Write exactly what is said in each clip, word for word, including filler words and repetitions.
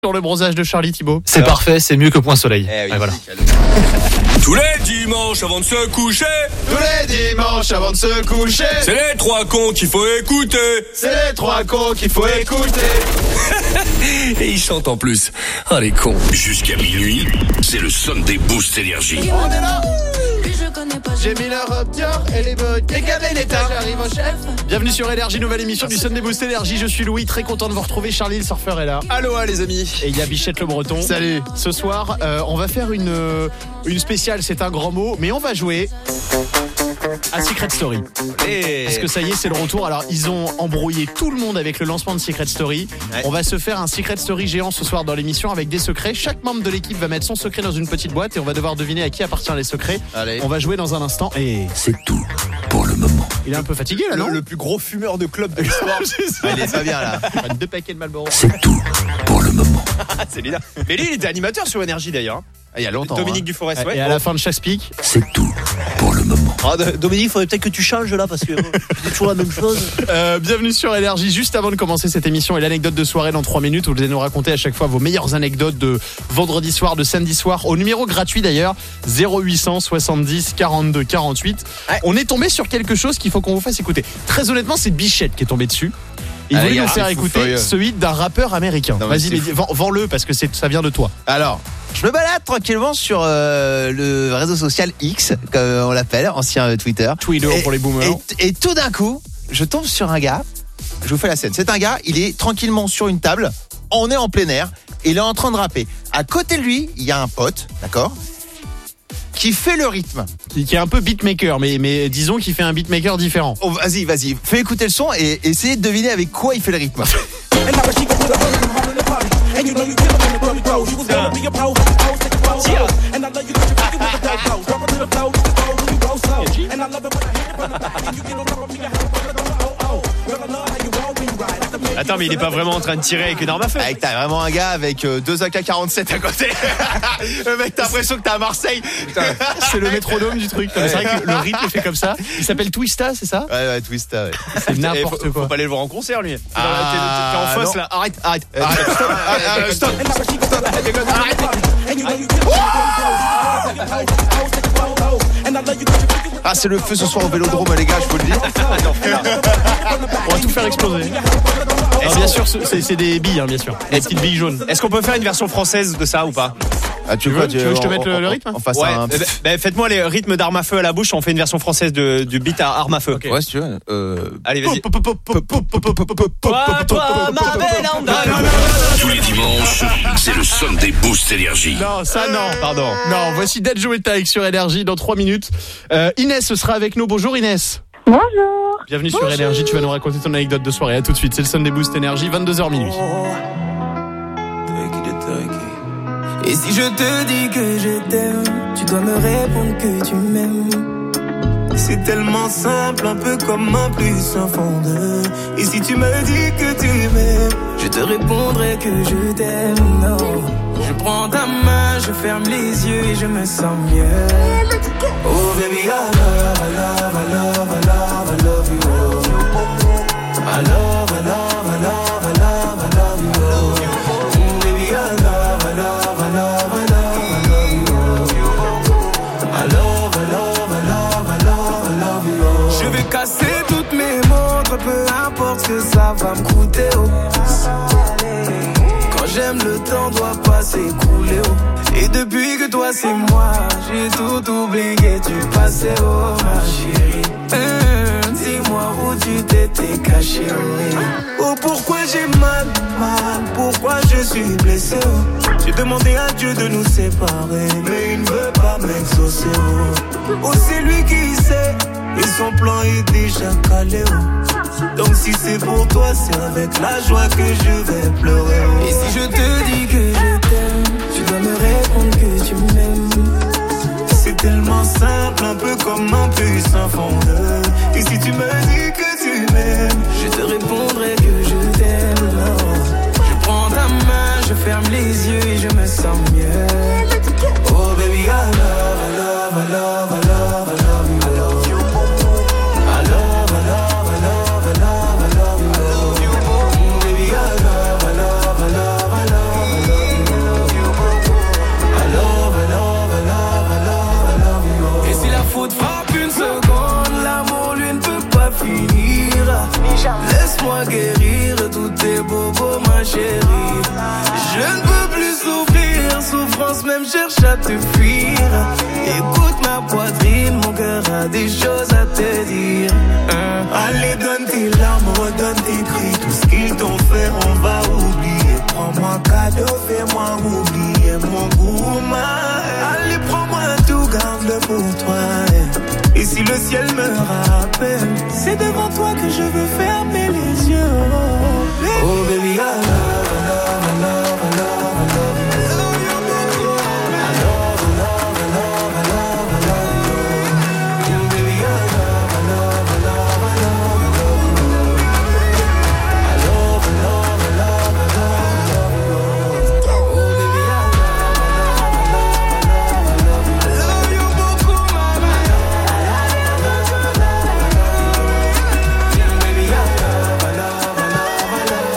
Sur le bronzage de Charlie Thibault. C'est alors parfait, c'est mieux que Point Soleil. Eh oui, ouais, voilà. Tous les dimanches avant de se coucher, Tous les dimanches avant de se coucher, c'est les trois cons qu'il faut écouter. c'est les trois cons qu'il faut écouter. Et ils chantent en plus. Ah les cons. Jusqu'à minuit, c'est le Sunday Boost Énergie. On est là. J'ai mis leur robe Dior et les bottes décalées l'état. J'arrive au chef. Bienvenue sur Énergie, nouvelle émission du Sunday Boost Énergie. Je suis Louis, très content de vous retrouver. Charlie le surfeur est là. Aloha les amis. Et il y a Bichette le Breton. Salut. Ce soir, euh, on va faire une, euh, une spéciale, c'est un grand mot, mais on va jouer à Secret Story. Et... Parce que ça y est, c'est le retour. Alors, ils ont embrouillé tout le monde avec le lancement de Secret Story. Ouais. On va se faire un Secret Story géant ce soir dans l'émission avec des secrets. Chaque membre de l'équipe va mettre son secret dans une petite boîte et on va devoir deviner à qui appartient les secrets. Allez. On va jouer dans un instant et... C'est tout pour le moment. Il est un peu fatigué là, le, non? le plus gros fumeur de club de l'histoire. C'est ça. Il est pas bien là. Deux paquets de Marlboro. C'est tout pour le moment. C'est lui là. Mais lui il était animateur sur Énergie d'ailleurs. Ah, il y a longtemps. Dominique hein. Duforest, ouais. Et à la fin de chaque speak, C'est tout pour le moment. Ah, Dominique, il faudrait peut-être que tu changes là parce que c'est toujours la même chose. Euh, bienvenue sur Énergie. Juste avant de commencer cette émission et l'anecdote de soirée dans trois minutes, vous allez nous raconter à chaque fois vos meilleures anecdotes de vendredi soir, de samedi soir, au numéro gratuit d'ailleurs, zéro huit cent soixante-dix quarante-deux quarante-huit. Ouais. On est tombé sur quelque chose qu'il faut qu'on vous fasse écouter. Très honnêtement, c'est Bichette qui est tombé dessus. Il Allez, voulait nous gars, faire c'est fou écouter furieux. ce hit d'un rappeur américain. Non, mais Vas-y, c'est mais fou. vends- vends-le parce que c'est, ça vient de toi. Alors, je me balade tranquillement sur euh, le réseau social X, comme on l'appelle, ancien euh, Twitter. Twitter Et- pour les boomers. Et, et tout d'un coup, je tombe sur un gars. Je vous fais la scène. C'est un gars, il est tranquillement sur une table. On est en plein air. Et il est en train de rapper. À côté de lui, il y a un pote, d'accord, qui fait le rythme. Qui, qui est un peu beatmaker, mais, mais disons qu'il fait un beatmaker différent. Oh, vas-y, vas-y, fais écouter le son et essayez de deviner avec quoi il fait le rythme. Attends, mais il est pas vraiment en train de tirer avec une arme à feu. Avec t'as vraiment un gars avec euh, deux A K quarante-sept à côté. Le mec, t'as l'impression que t'es à Marseille. C'est le métronome du truc. C'est vrai que le rythme est fait comme ça. Il s'appelle Twista, c'est ça? Ouais, ouais, Twista, ouais. C'est Eh, n'importe faut, quoi. faut pas aller le voir en concert lui. T'es dans la- Ah, t'es- t'es en non. face là. Arrête, arrête. Euh, stop, euh, stop, stop, Ah, c'est le feu ce soir au Vélodrome, les gars, je vous le dis. On va tout faire exploser. Alors, bien sûr, c'est, c'est des billes, hein, bien sûr. Des petites billes jaunes. Est-ce qu'on peut faire une version française de ça ou pas? Ah, tu veux- quoi, tu veux que je te mette le- le rythme On fasse Ouais. un. euh, bah, bah, faites-moi les rythmes d'armes à feu à la bouche. On fait une version française de, du beat à armes à feu. Ouais, si tu veux. Euh... Allez, vas-y. Toi, toi, ma belle Andalouse. Tous les dimanches, c'est le Sunday Boost Énergie. Non, ça non. Pardon. Non, voici Dadjo et Taïk sur Énergie dans trois minutes. Euh, Inès sera avec nous. Bonjour Inès. Bonjour. Bienvenue sur Énergie. Tu vas nous raconter ton anecdote de soirée. À tout de suite. C'est le Sunday Boost Énergie, vingt-deux heures minuit. Et si je te dis que je t'aime, tu dois me répondre que tu m'aimes. C'est tellement simple, un peu comme un plus un fond de. Et si tu me dis que tu m'aimes, je te répondrai que je t'aime. Non, je prends ta main, je ferme les yeux et je me sens mieux. Oh baby, I love, I love, I love, I love, I love you. I love, I love, I love, I love, I love you. Mm, baby, I love, I love, I love, I love, I love you. I love, I love, I love, I love, I love you. Je vais casser toutes mes montres, peu importe ce que ça va me coûter. Oh. Quand j'aime, le temps doit pas s'écouler. Oh. Et depuis que toi c'est moi, j'ai tout oublié du passé. Oh ma chérie, hum, dis-moi où tu t'étais caché. Oh, oh pourquoi j'ai mal, mal, pourquoi je suis blessé. Oh. J'ai demandé à Dieu de nous séparer, mais il ne veut pas m'exaucer. Oh, oh c'est lui qui sait, et son plan est déjà calé. Oh. Donc si c'est pour toi, c'est avec la joie que je vais pleurer. Oh. Et si je te dis que je t'aime, tu dois me répondre que tu m'aimes. C'est tellement simple, un peu comme un puissant fondeur. Et si tu me dis que tu m'aimes, je te répondrai que je t'aime. Non. Je prends ta main, je ferme les yeux et je me sens mieux. Oh baby, I love, I love, I love, I love, I love you. I love, I love, I love, I love, I love you. Baby, I love, I love, I love, I love, I love. pense même cherche à te fuir. Écoute ma poitrine, mon cœur a des choses à te dire. Hein? Allez, donne tes larmes, redonne tes cris. Tout ce qu'ils t'ont fait, on va oublier. Prends-moi cadeau, fais-moi oublier mon gourmand. Allez, prends-moi tout, garde-le pour toi. Et si le ciel me rappelle, c'est devant toi que je veux fermer les yeux. Oh baby, I love, I love, I love, I love, I love you. I love you, I love, I love, I love, I love, I love you. Oh baby, I love, I love, I love, I love, I love you. I love, I love, I love, I love, I love you. Oh baby, I love, I love, I love, I love, I love you beaucoup, mama. I love you, I love you, I love, I love you. Yeah, baby, I love, I love, I love, I love.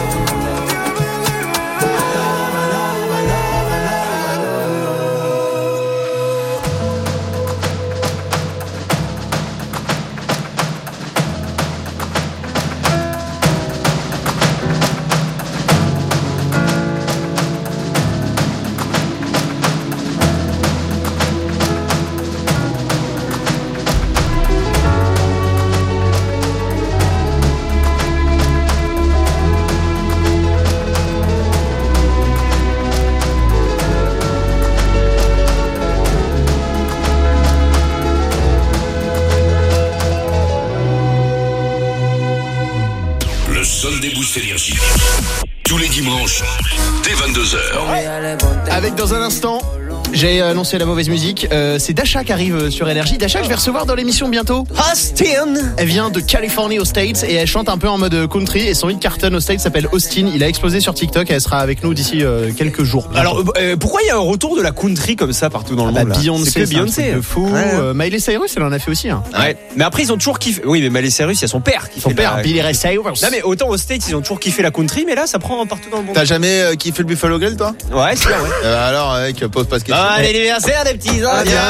Sunday Boost Énergie. Tous les dimanches, dès vingt-deux heures. Avec dans un instant, j'ai annoncé la mauvaise musique. Euh, c'est Dasha qui arrive sur Énergie. Dasha que je vais recevoir dans l'émission bientôt. Austin. Elle vient de Californie aux States et elle chante un peu en mode country. Et son hit carton aux States s'appelle Austin. Il a explosé sur TikTok et elle sera avec nous d'ici euh, quelques jours. Bientôt. Alors euh, pourquoi il y a un retour de la country comme ça partout dans le bah, monde là Beyoncé, c'est que c'est un Beyoncé. truc de fou. Ouais. Euh, Miley Cyrus, elle en a fait aussi. Hein. Ouais. Mais après ils ont toujours kiffé. Oui, mais Miley Cyrus, il y a son père qui Son fait père, la... Billy Ray Cyrus. Non mais autant aux States ils ont toujours kiffé la country, mais là ça prend partout dans le monde. T'as jamais euh, kiffé le Buffalo Grill, toi? Ouais, c'est bien, ouais. Euh, alors, mec, pose pas de questions. Ah, l'anniversaire des petits Ah, Indiens.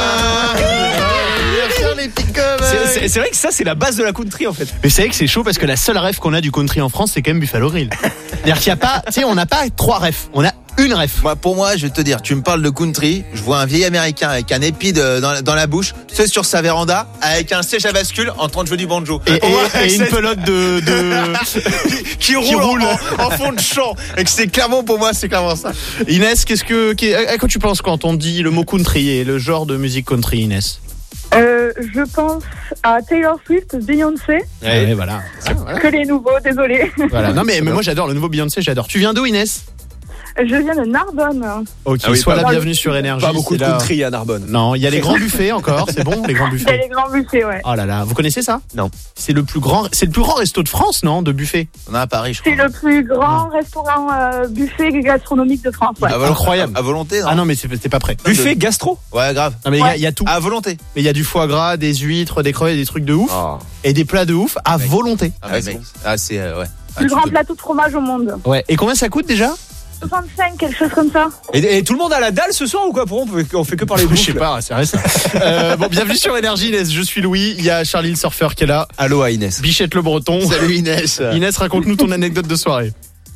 les petits coms. C'est, c'est, c'est vrai que ça c'est la base de la country en fait. Mais c'est vrai que c'est chaud parce que la seule ref qu'on a du country en France, c'est quand même Buffalo Grill. C'est-à-dire qu'il y a pas, tu sais, on n'a pas trois refs, on a une ref. Moi, pour moi, je vais te dire, tu me parles de country, je vois un vieil américain avec un épi de, dans, dans la bouche, c'est sur sa véranda, avec un siège à bascule en train de jouer du banjo. Et, et, Ouais, et une c'est- pelote de, de... qui roule, qui roule. En, en fond de champ. Et que c'est clairement, pour moi, c'est clairement ça. Inès, qu'est-ce que, qu'est- à quoi tu penses quand on dit le mot country et le genre de musique country, Inès? Euh, je pense à Taylor Swift, Beyoncé, Ouais, voilà. voilà. que les nouveaux, désolé. Voilà. Non mais, mais moi j'adore le nouveau Beyoncé, j'adore. Tu viens d'où, Inès? Je viens de Narbonne. Ok, Ah oui, sois pas- la bienvenue sur Énergie. Pas beaucoup c'est de là- country à Narbonne. Non, il y a les grands buffets encore, c'est bon, les grands Il y a buffets. les grands buffets, ouais. Oh là là, vous connaissez ça? Non. C'est le plus grand, c'est le plus grand resto de France, non, de buffet? On a à Paris, je C'est crois. le plus grand restaurant euh, buffet gastronomique de France, ouais. À volonté, Incroyable. À volonté, non? Ah non mais c'est c'est pas prêt. Buffet gastro. Ouais, grave. Non mais il y a- Ouais. il y, a tout. À volonté. Mais il y a du foie gras, des huîtres, des crevettes, des trucs de ouf Oh. et des plats de ouf à volonté. Ah, Ouais, mais c'est mec. bon. Ah, c'est, euh, ouais. Ah, Plus tu grand peux- plateau de fromage au monde. Ouais. Et combien ça coûte déjà? soixante-cinq, quelque chose comme ça. Et, et tout le monde a la dalle ce soir ou quoi? Pour on, peut- on fait que parler de Je sais bouffe. pas, c'est vrai ça. euh, bon, bienvenue sur Énergie, Inès. Je suis Louis. Il y a Charlie le surfeur qui est là. Allô à Inès. Bichette le Breton. Salut Inès. Inès, raconte-nous ton anecdote de soirée.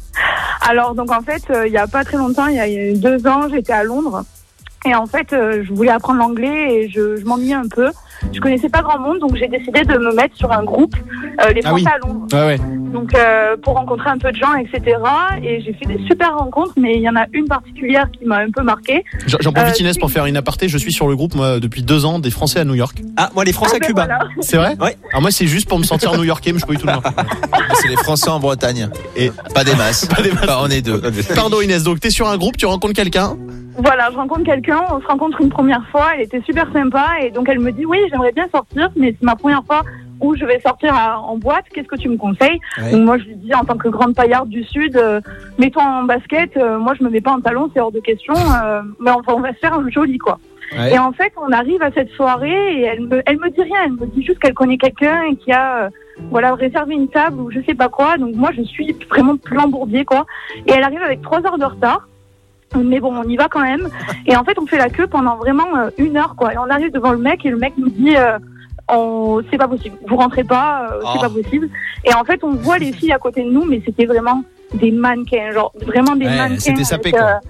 Alors, donc en fait, euh, il y a pas très longtemps, il y a deux ans, j'étais à Londres. Et en fait, euh, je voulais apprendre l'anglais et je, je m'ennuyais un peu. Je connaissais pas grand monde, donc j'ai décidé de me mettre sur un groupe, euh, les Ah Français oui. à Londres. Ouais, ouais. Donc euh, pour rencontrer un peu de gens, et cetera. Et j'ai fait des super rencontres, mais il y en a une particulière qui m'a un peu marquée. J'en j'en profite, Euh, Inès, si. pour faire une aparté. Je suis sur le groupe, moi, depuis deux ans, des Français à New York. Ah, moi les Français Ah à ben Cuba. voilà. C'est vrai? Ouais. Alors moi, c'est juste pour me sentir new-yorkais, mais je peux y tout le monde. C'est les Français en Bretagne. Et Pas des masses. Pas des masses. Enfin, on est deux. pardon, Inès. Donc, t'es sur un groupe, tu rencontres quelqu'un. Voilà, je rencontre quelqu'un, on se rencontre une première fois, elle était super sympa et donc elle me dit oui, j'aimerais bien sortir, mais c'est ma première fois où je vais sortir à- en boîte, qu'est-ce que tu me conseilles? Ouais. Donc moi je lui dis en tant que grande paillarde du Sud, euh, mets-toi en basket, euh, moi je me mets pas en talon, c'est hors de question, euh, mais on va, on va se faire un joli quoi. Ouais. Et en fait on arrive à cette soirée et elle me, elle me dit rien, elle me dit juste qu'elle connaît quelqu'un et qui a euh, voilà réservé une table ou je sais pas quoi, donc moi je suis vraiment plambourdier quoi. Et elle arrive avec trois heures de retard. Mais bon, on y va quand même. Et en fait, on fait la queue pendant vraiment euh, une heure, quoi. Et on arrive devant le mec et le mec nous dit, euh, on... c'est pas possible. Vous rentrez pas, euh, c'est Oh. pas possible. Et en fait, on voit les filles à côté de nous, mais c'était vraiment des mannequins, genre vraiment des Ouais, mannequins. c'était sapé, avec, quoi.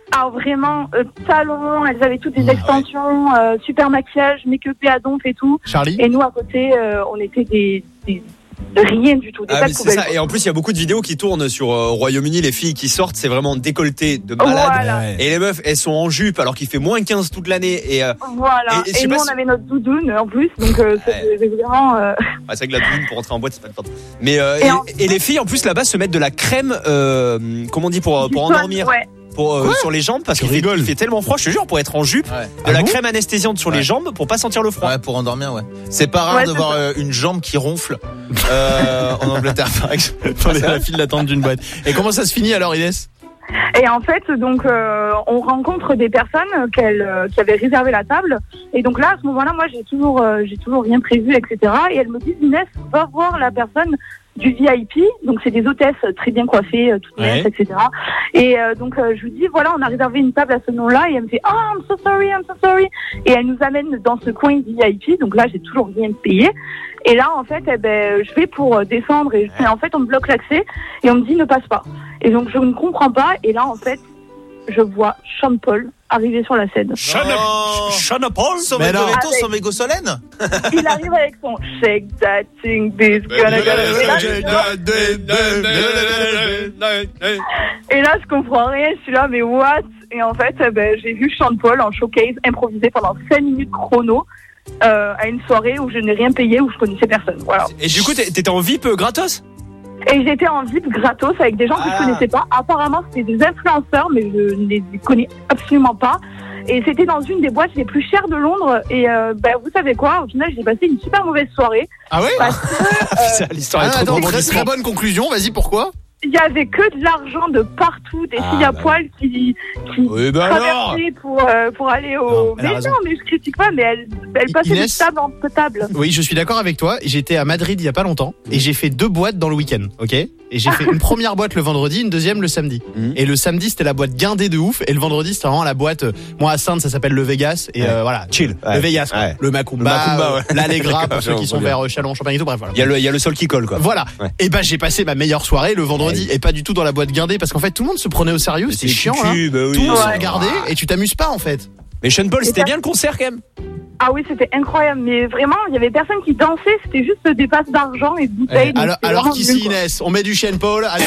Ah, vraiment, euh, talons, elles avaient toutes des extensions, euh, super maquillage, make-upé à donf et tout. Charlie. Et nous, à côté, euh, on était des, des rien du tout. Des Ah, tas mais de c'est poubelles. ça. Et en plus, il y a beaucoup de vidéos qui tournent sur euh, au Royaume-Uni. Les filles qui sortent, c'est vraiment décolleté de malade. Voilà. Et les meufs, elles sont en jupe alors qu'il fait moins quinze toute l'année. Et, euh, Voilà. Et- Et, et je sais nous, pas on si- avait notre doudoune en plus, donc euh, Ouais. c'était vraiment. Euh... ah, c'est vrai que la doudoune pour rentrer en boîte, c'est pas le temps. Mais euh, Et et, en- et les filles en plus là-bas se mettent de la crème, euh, comment on dit pour pour du endormir, Ouais. pour euh, sur les jambes parce Tu qu'il fait, rigoles. il fait tellement froid. Je te jure, pour être en jupe, Ouais. de Ah la bon crème anesthésiante sur Ouais. les jambes pour pas sentir le froid. Ouais, pour endormir, ouais. C'est pas rare Ouais, de c'est voir ça. euh, une jambe qui ronfle euh, en Angleterre, par exemple. Dans les- la file d'attente d'une boîte. Et comment ça se finit alors, Inès? Et en fait, donc, euh, on rencontre des personnes qu'elles, euh, qui avaient réservé la table. Et donc là, à ce moment-là, moi, j'ai toujours, euh, j'ai toujours rien prévu, et cetera. Et elles me disent, Inès, va voir la personne du V I P. Donc, c'est des hôtesses très bien coiffées, euh, toutes Ouais. minces, et cetera. Et euh, donc, euh, je lui dis, voilà, on a réservé une table à ce nom-là. Et elle me fait, oh, I'm so sorry, I'm so sorry. Et elle nous amène dans ce coin V I P. Donc là, j'ai toujours rien payé. Et là, en fait, eh ben, je vais pour euh, descendre et, et en fait, on me bloque l'accès et on me dit ne passe pas. Et donc, je ne comprends pas. Et là, en fait, je vois Sean Paul arriver sur la scène. Sean, Oh. Sean Paul. Son Mais non. Mégoletto, Avec- son Mégo Solène. Il arrive avec son shake that thing, this gonna gonna. Et là, je- et là, je comprends rien. Je suis là, mais what? Et en fait, eh ben, j'ai vu Sean Paul en showcase improvisé pendant cinq minutes chrono. Euh, à une soirée où je n'ai rien payé, où je connaissais personne. Voilà. Et du coup, t'es- t'étais en V I P euh, gratos. Et j'étais en V I P gratos avec des gens que Ah. je connaissais pas. Apparemment, c'était des influenceurs, mais je ne les connais absolument pas. Et c'était dans une des boîtes les plus chères de Londres. Et euh, ben, vous savez quoi? Au final, j'ai passé une super mauvaise soirée. Ah ouais? Parce que Putain, L'histoire Ah, est trop attends, drôle. très, très bonne conclusion. Vas-y, pourquoi? il y avait que de l'argent de partout, des Ah, filles à bah poil qui, qui Oui, bah alors. traversaient pour, euh, pour aller au. Non, elle a mais raison. non, mais je critique pas, mais elle, elle passait Inès de table en table. Oui, je suis d'accord avec toi. J'étais à Madrid il y a pas longtemps et j'ai fait deux boîtes dans le week-end, ok? Et j'ai fait une première boîte le vendredi, une deuxième le samedi. Mhm. Et le samedi c'était la boîte guindée de ouf et le vendredi c'était vraiment la boîte. euh, Moi à Sainte ça s'appelle le Vegas et Ouais. euh, voilà. Chill. Le Ouais. Vegas, quoi. Ouais. le Macumba, Le Macumba, ouais. euh, l'Allegra D'accord, pour ceux qui j'avoue, sont bien. vers euh, Châlons, Champagne et tout. Bref, voilà. Il y a le, il y a le sol qui colle quoi. Voilà. Ouais. Et ben j'ai passé ma meilleure soirée le vendredi et pas du tout dans la boîte guindée parce qu'en fait tout le monde se prenait au sérieux. Mais C'était chiant. Hein. cucu, bah oui. Tout le monde se Ouais. regardait et tu t'amuses pas en fait. Mais Sean Paul, Et c'était ça- bien le concert quand même. Ah oui, c'était incroyable, mais vraiment, il y avait personne qui dansait, c'était juste des passes d'argent et de bouteilles. donc alors c'était alors vraiment qu'ici nul, quoi. Inès, on met du Sean Paul. Attention.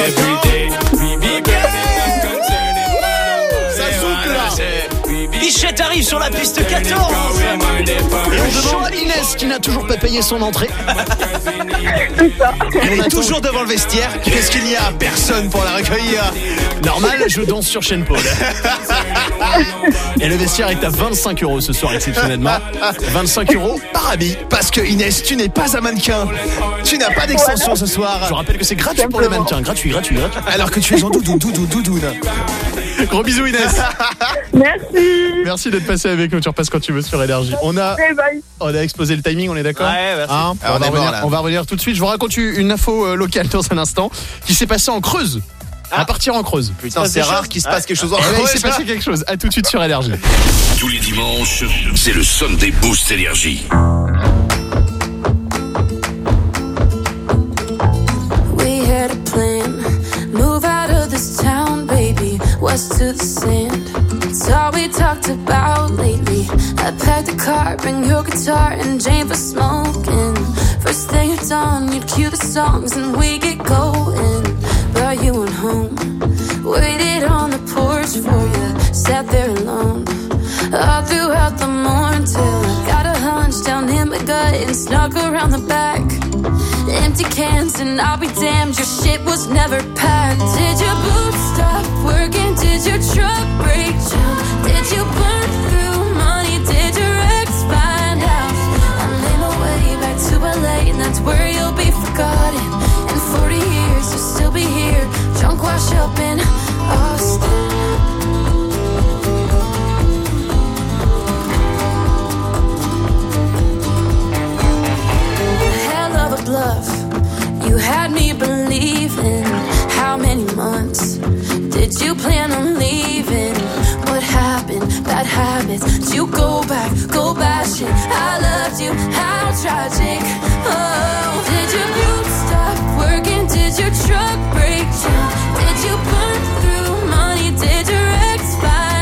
Ça souffle là. Bichette arrive sur la piste quatorze. Et on demande à Inès qui n'a toujours pas payé son entrée. C'est ça. Elle est toujours devant le vestiaire. Qu'est-ce qu'il y a? Personne pour la recueillir. Normal, je danse sur Sean Paul. Et le vestiaire est à vingt-cinq euros ce soir exceptionnellement. vingt-cinq euros par habit. Parce que Inès, tu n'es pas un mannequin. Tu n'as pas d'extension ce Je soir. rappelle que c'est gratuit pour les mannequins. Gratuit, gratuit, gratuit. Alors que tu es en doudoune, doudoune, doudoune. Gros bisous Inès. Merci. Merci d'être passé avec nous. Tu repasses quand tu veux sur Énergie. On a, Bye bye. on a explosé le timing, on est d'accord? Ouais, merci. Hein, Ah, on, on va est mort, revenir, là. on va revenir tout de suite. Je vous raconte une info euh, locale dans un instant qui s'est passée en Creuse. À partir en Creuse. Putain, c'est rare qu'il se passe quelque chose en Eh ben, il Creuse, s'est passé quelque chose. À tout de suite sur Énergie. Tous les dimanches, c'est le Sunday Boost Énergie. We had a plan, move out of this town, baby, west to the sand. It's all we talked about lately. I packed the car, bring your guitar and Jane for smoking. First thing you're done, you'd cue the songs and we get going. Brought you on home, waited on the porch for you, sat there alone. All throughout the morning till I got a hunch down in my gut and snuck around the back. Empty cans and I'll be damned, your shit was never packed. Did your boots stop working? Did your truck break down? Did you burn through money? Did your ex find out? I made my way back to L A and that's where you'll be forgotten. In forty years you'll still be here, drunk wash up in Austin. Hell of a bluff. You had me believing. How many months did you plan on leaving? What happened? Bad habits. Did you go back? Go bashing. I loved you. How tragic. Oh, did your boots stop working? Did your truck break down? Did you burn through money? Did your ex find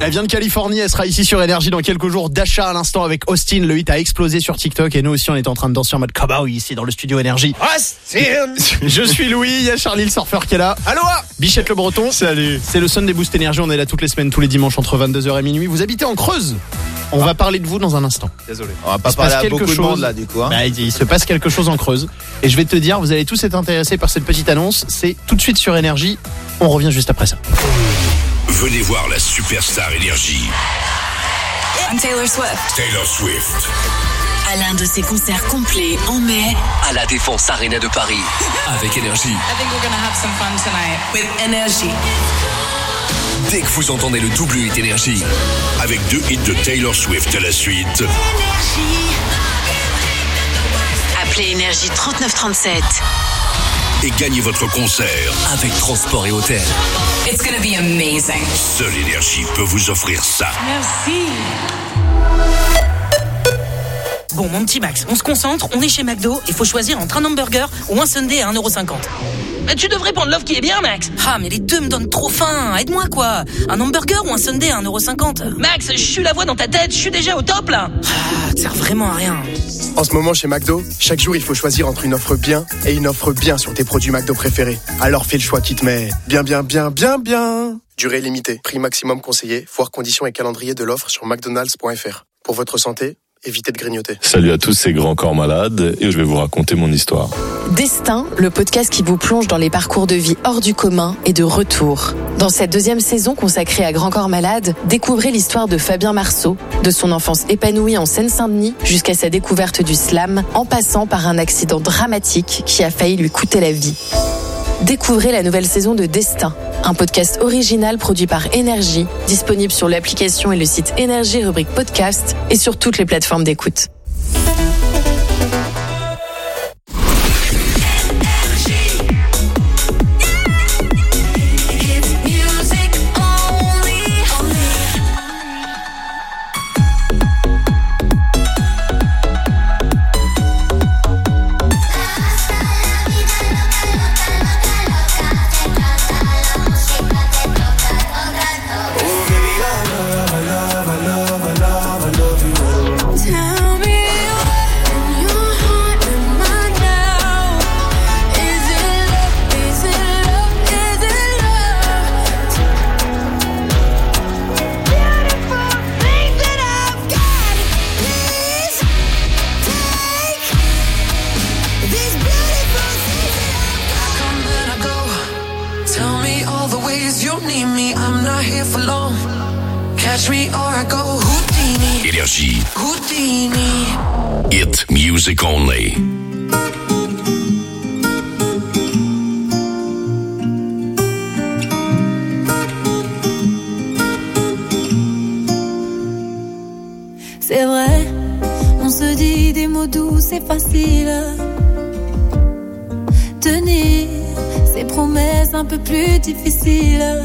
Elle vient de Californie, elle sera ici sur Énergie dans quelques jours. Dasha à l'instant avec Austin, le hit a explosé sur TikTok et nous aussi on est en train de danser en mode cowboy ici dans le studio Énergie. Austin. Je suis Louis, il y a Charlie le surfeur qui est là. Allô. Bichette le Breton. Salut. C'est le Sunday Boost Énergie, on est là toutes les semaines, tous les dimanches entre vingt-deux heures et minuit. Vous habitez en Creuse. On va parler de vous dans un instant. Désolé. On va pas Il se parler passe à beaucoup quelque de monde chose. là du coup. Hein. Bah, il se passe quelque chose en Creuse. Et je vais te dire, vous allez tous être intéressés par cette petite annonce. C'est tout de suite sur Énergie. On revient juste après ça. Venez voir la superstar Énergie. I'm Taylor Swift. Taylor Swift. À l'un de ses concerts complets en mai À la Défense Arena de Paris. Avec Énergie. I think we're gonna have some fun tonight with Energy. Dès que vous entendez le double hit Énergie. Avec deux hits de Taylor Swift à la suite. Appelez Énergie trente-neuf trente-sept. Et gagnez votre concert. Avec transport et hôtel. It's gonna be amazing. Seule Énergie peut vous offrir ça. Merci. Bon, mon petit Max, on se concentre, on est chez McDo, il faut choisir entre un hamburger ou un sundae à un euro cinquante. Mais tu devrais prendre l'offre qui est bien, Max. Ah, mais les deux me donnent trop faim, aide-moi quoi. Un hamburger ou un sundae à un euro cinquante. Max, je suis la voix dans ta tête, je suis déjà au top là. Ah, ça sert vraiment à rien. En ce moment chez McDo, chaque jour il faut choisir entre une offre bien et une offre bien sur tes produits McDo préférés. Alors fais le choix qui te met bien bien bien bien bien. Durée limitée, prix maximum conseillé, voire conditions et calendrier de l'offre sur mcdonalds point f r. Pour votre santé, évitez de grignoter. Salut à tous, c'est Grand Corps Malade et je vais vous raconter mon histoire. Destin, le podcast qui vous plonge dans les parcours de vie hors du commun et de retour. Dans cette deuxième saison consacrée à Grand Corps Malade, découvrez l'histoire de Fabien Marceau, de son enfance épanouie en Seine-Saint-Denis jusqu'à sa découverte du slam, en passant par un accident dramatique qui a failli lui coûter la vie. Découvrez la nouvelle saison de Destin, un podcast original produit par Énergie, disponible sur l'application et le site Énergie rubrique podcast et sur toutes les plateformes d'écoute. Énergie. Hit music only. C'est vrai, on se dit des mots doux, c'est facile. Tenir ces promesses un peu plus difficiles.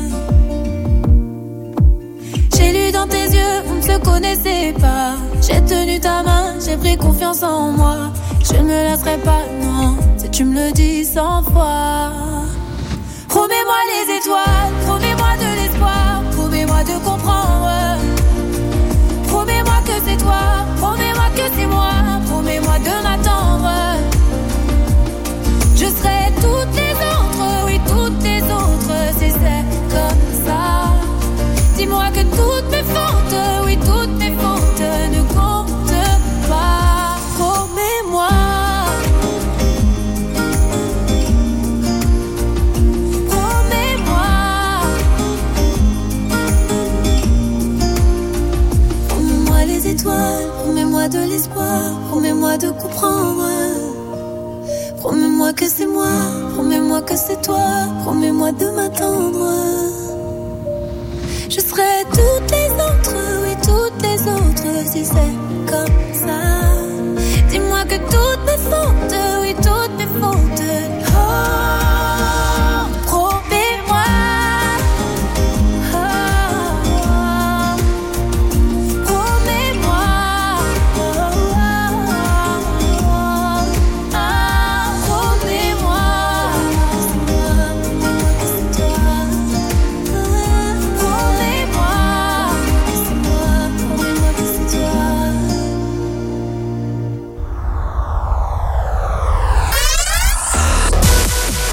J'ai lu dans tes yeux, on ne se connaissait pas. J'ai tenu ta main, j'ai pris confiance en moi. Je ne me laisserai pas, non, si tu me le dis cent fois. Promets-moi les étoiles, promets-moi de l'espoir, promets-moi de comprendre. Promets-moi que c'est toi, promets-moi que c'est moi, promets-moi de m'attendre. Je serai toutes les autres, oui toutes les autres, si c'est comme ça. Dis-moi que toutes mes fautes, oui toutes mes fautes ne comptent pas. Promets-moi. Promets-moi. Promets-moi les étoiles, promets-moi de l'espoir, promets-moi de comprendre. Promets-moi que c'est moi, promets-moi que c'est toi, promets-moi de m'attendre. Je serai toutes les autres, oui toutes les autres, si c'est comme ça. Dis-moi que toutes mes fautes, oui toutes mes fautes. Oh, promets-moi. Oh, oh, promets-moi. Oh, oh, oh, oh, promets-moi. C'est toi, c'est toi.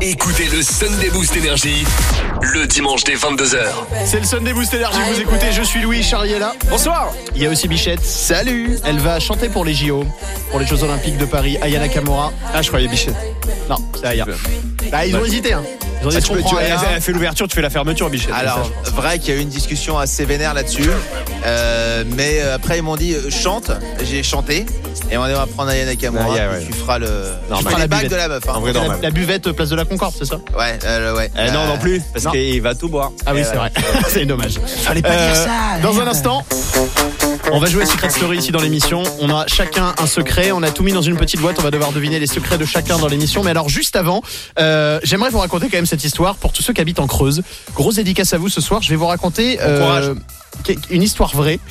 Écoutez le Sunday Boost Énergie le dimanche dès vingt-deux heures. C'est le Sunday Boost Énergie, vous écoutez, je suis Louis, Charlie est là. Bonsoir. Il y a aussi Bichette. Salut. Elle va chanter pour les J O, pour les Jeux Olympiques de Paris. Aya Nakamura. Ah, je croyais Bichette. Non, c'est Aya. Bah, ils ont hésité, hein. Ils ont Ah, dit, tu peux, tu, Aya. elle a fait l'ouverture, tu fais la fermeture, Bichette. Alors, vrai qu'il y a eu une discussion assez vénère là-dessus. Euh, mais euh, après, ils m'ont dit euh, chante. J'ai chanté. Et on va prendre Aya Nakamura. Ah, yeah, ouais. Tu feras le. Non, tu mais feras la les bagues buvette. de la meuf. Hein. En vrai, La, normal. la buvette euh, place de la Concorde, c'est ça? Ouais, euh, ouais. Eh non, Euh, non plus, parce non. qu'il va tout boire. Ah oui, Eh c'est ouais. vrai. C'est dommage. Fallait pas dire ça. Dans un merde. instant, on va jouer à Secret Story ici dans l'émission. On a chacun un secret. On a tout mis dans une petite boîte. On va devoir deviner les secrets de chacun dans l'émission. Mais alors, juste avant, euh, j'aimerais vous raconter quand même cette histoire pour tous ceux qui habitent en Creuse. Grosse dédicace à vous ce soir. Je vais vous raconter courage. une histoire vraie.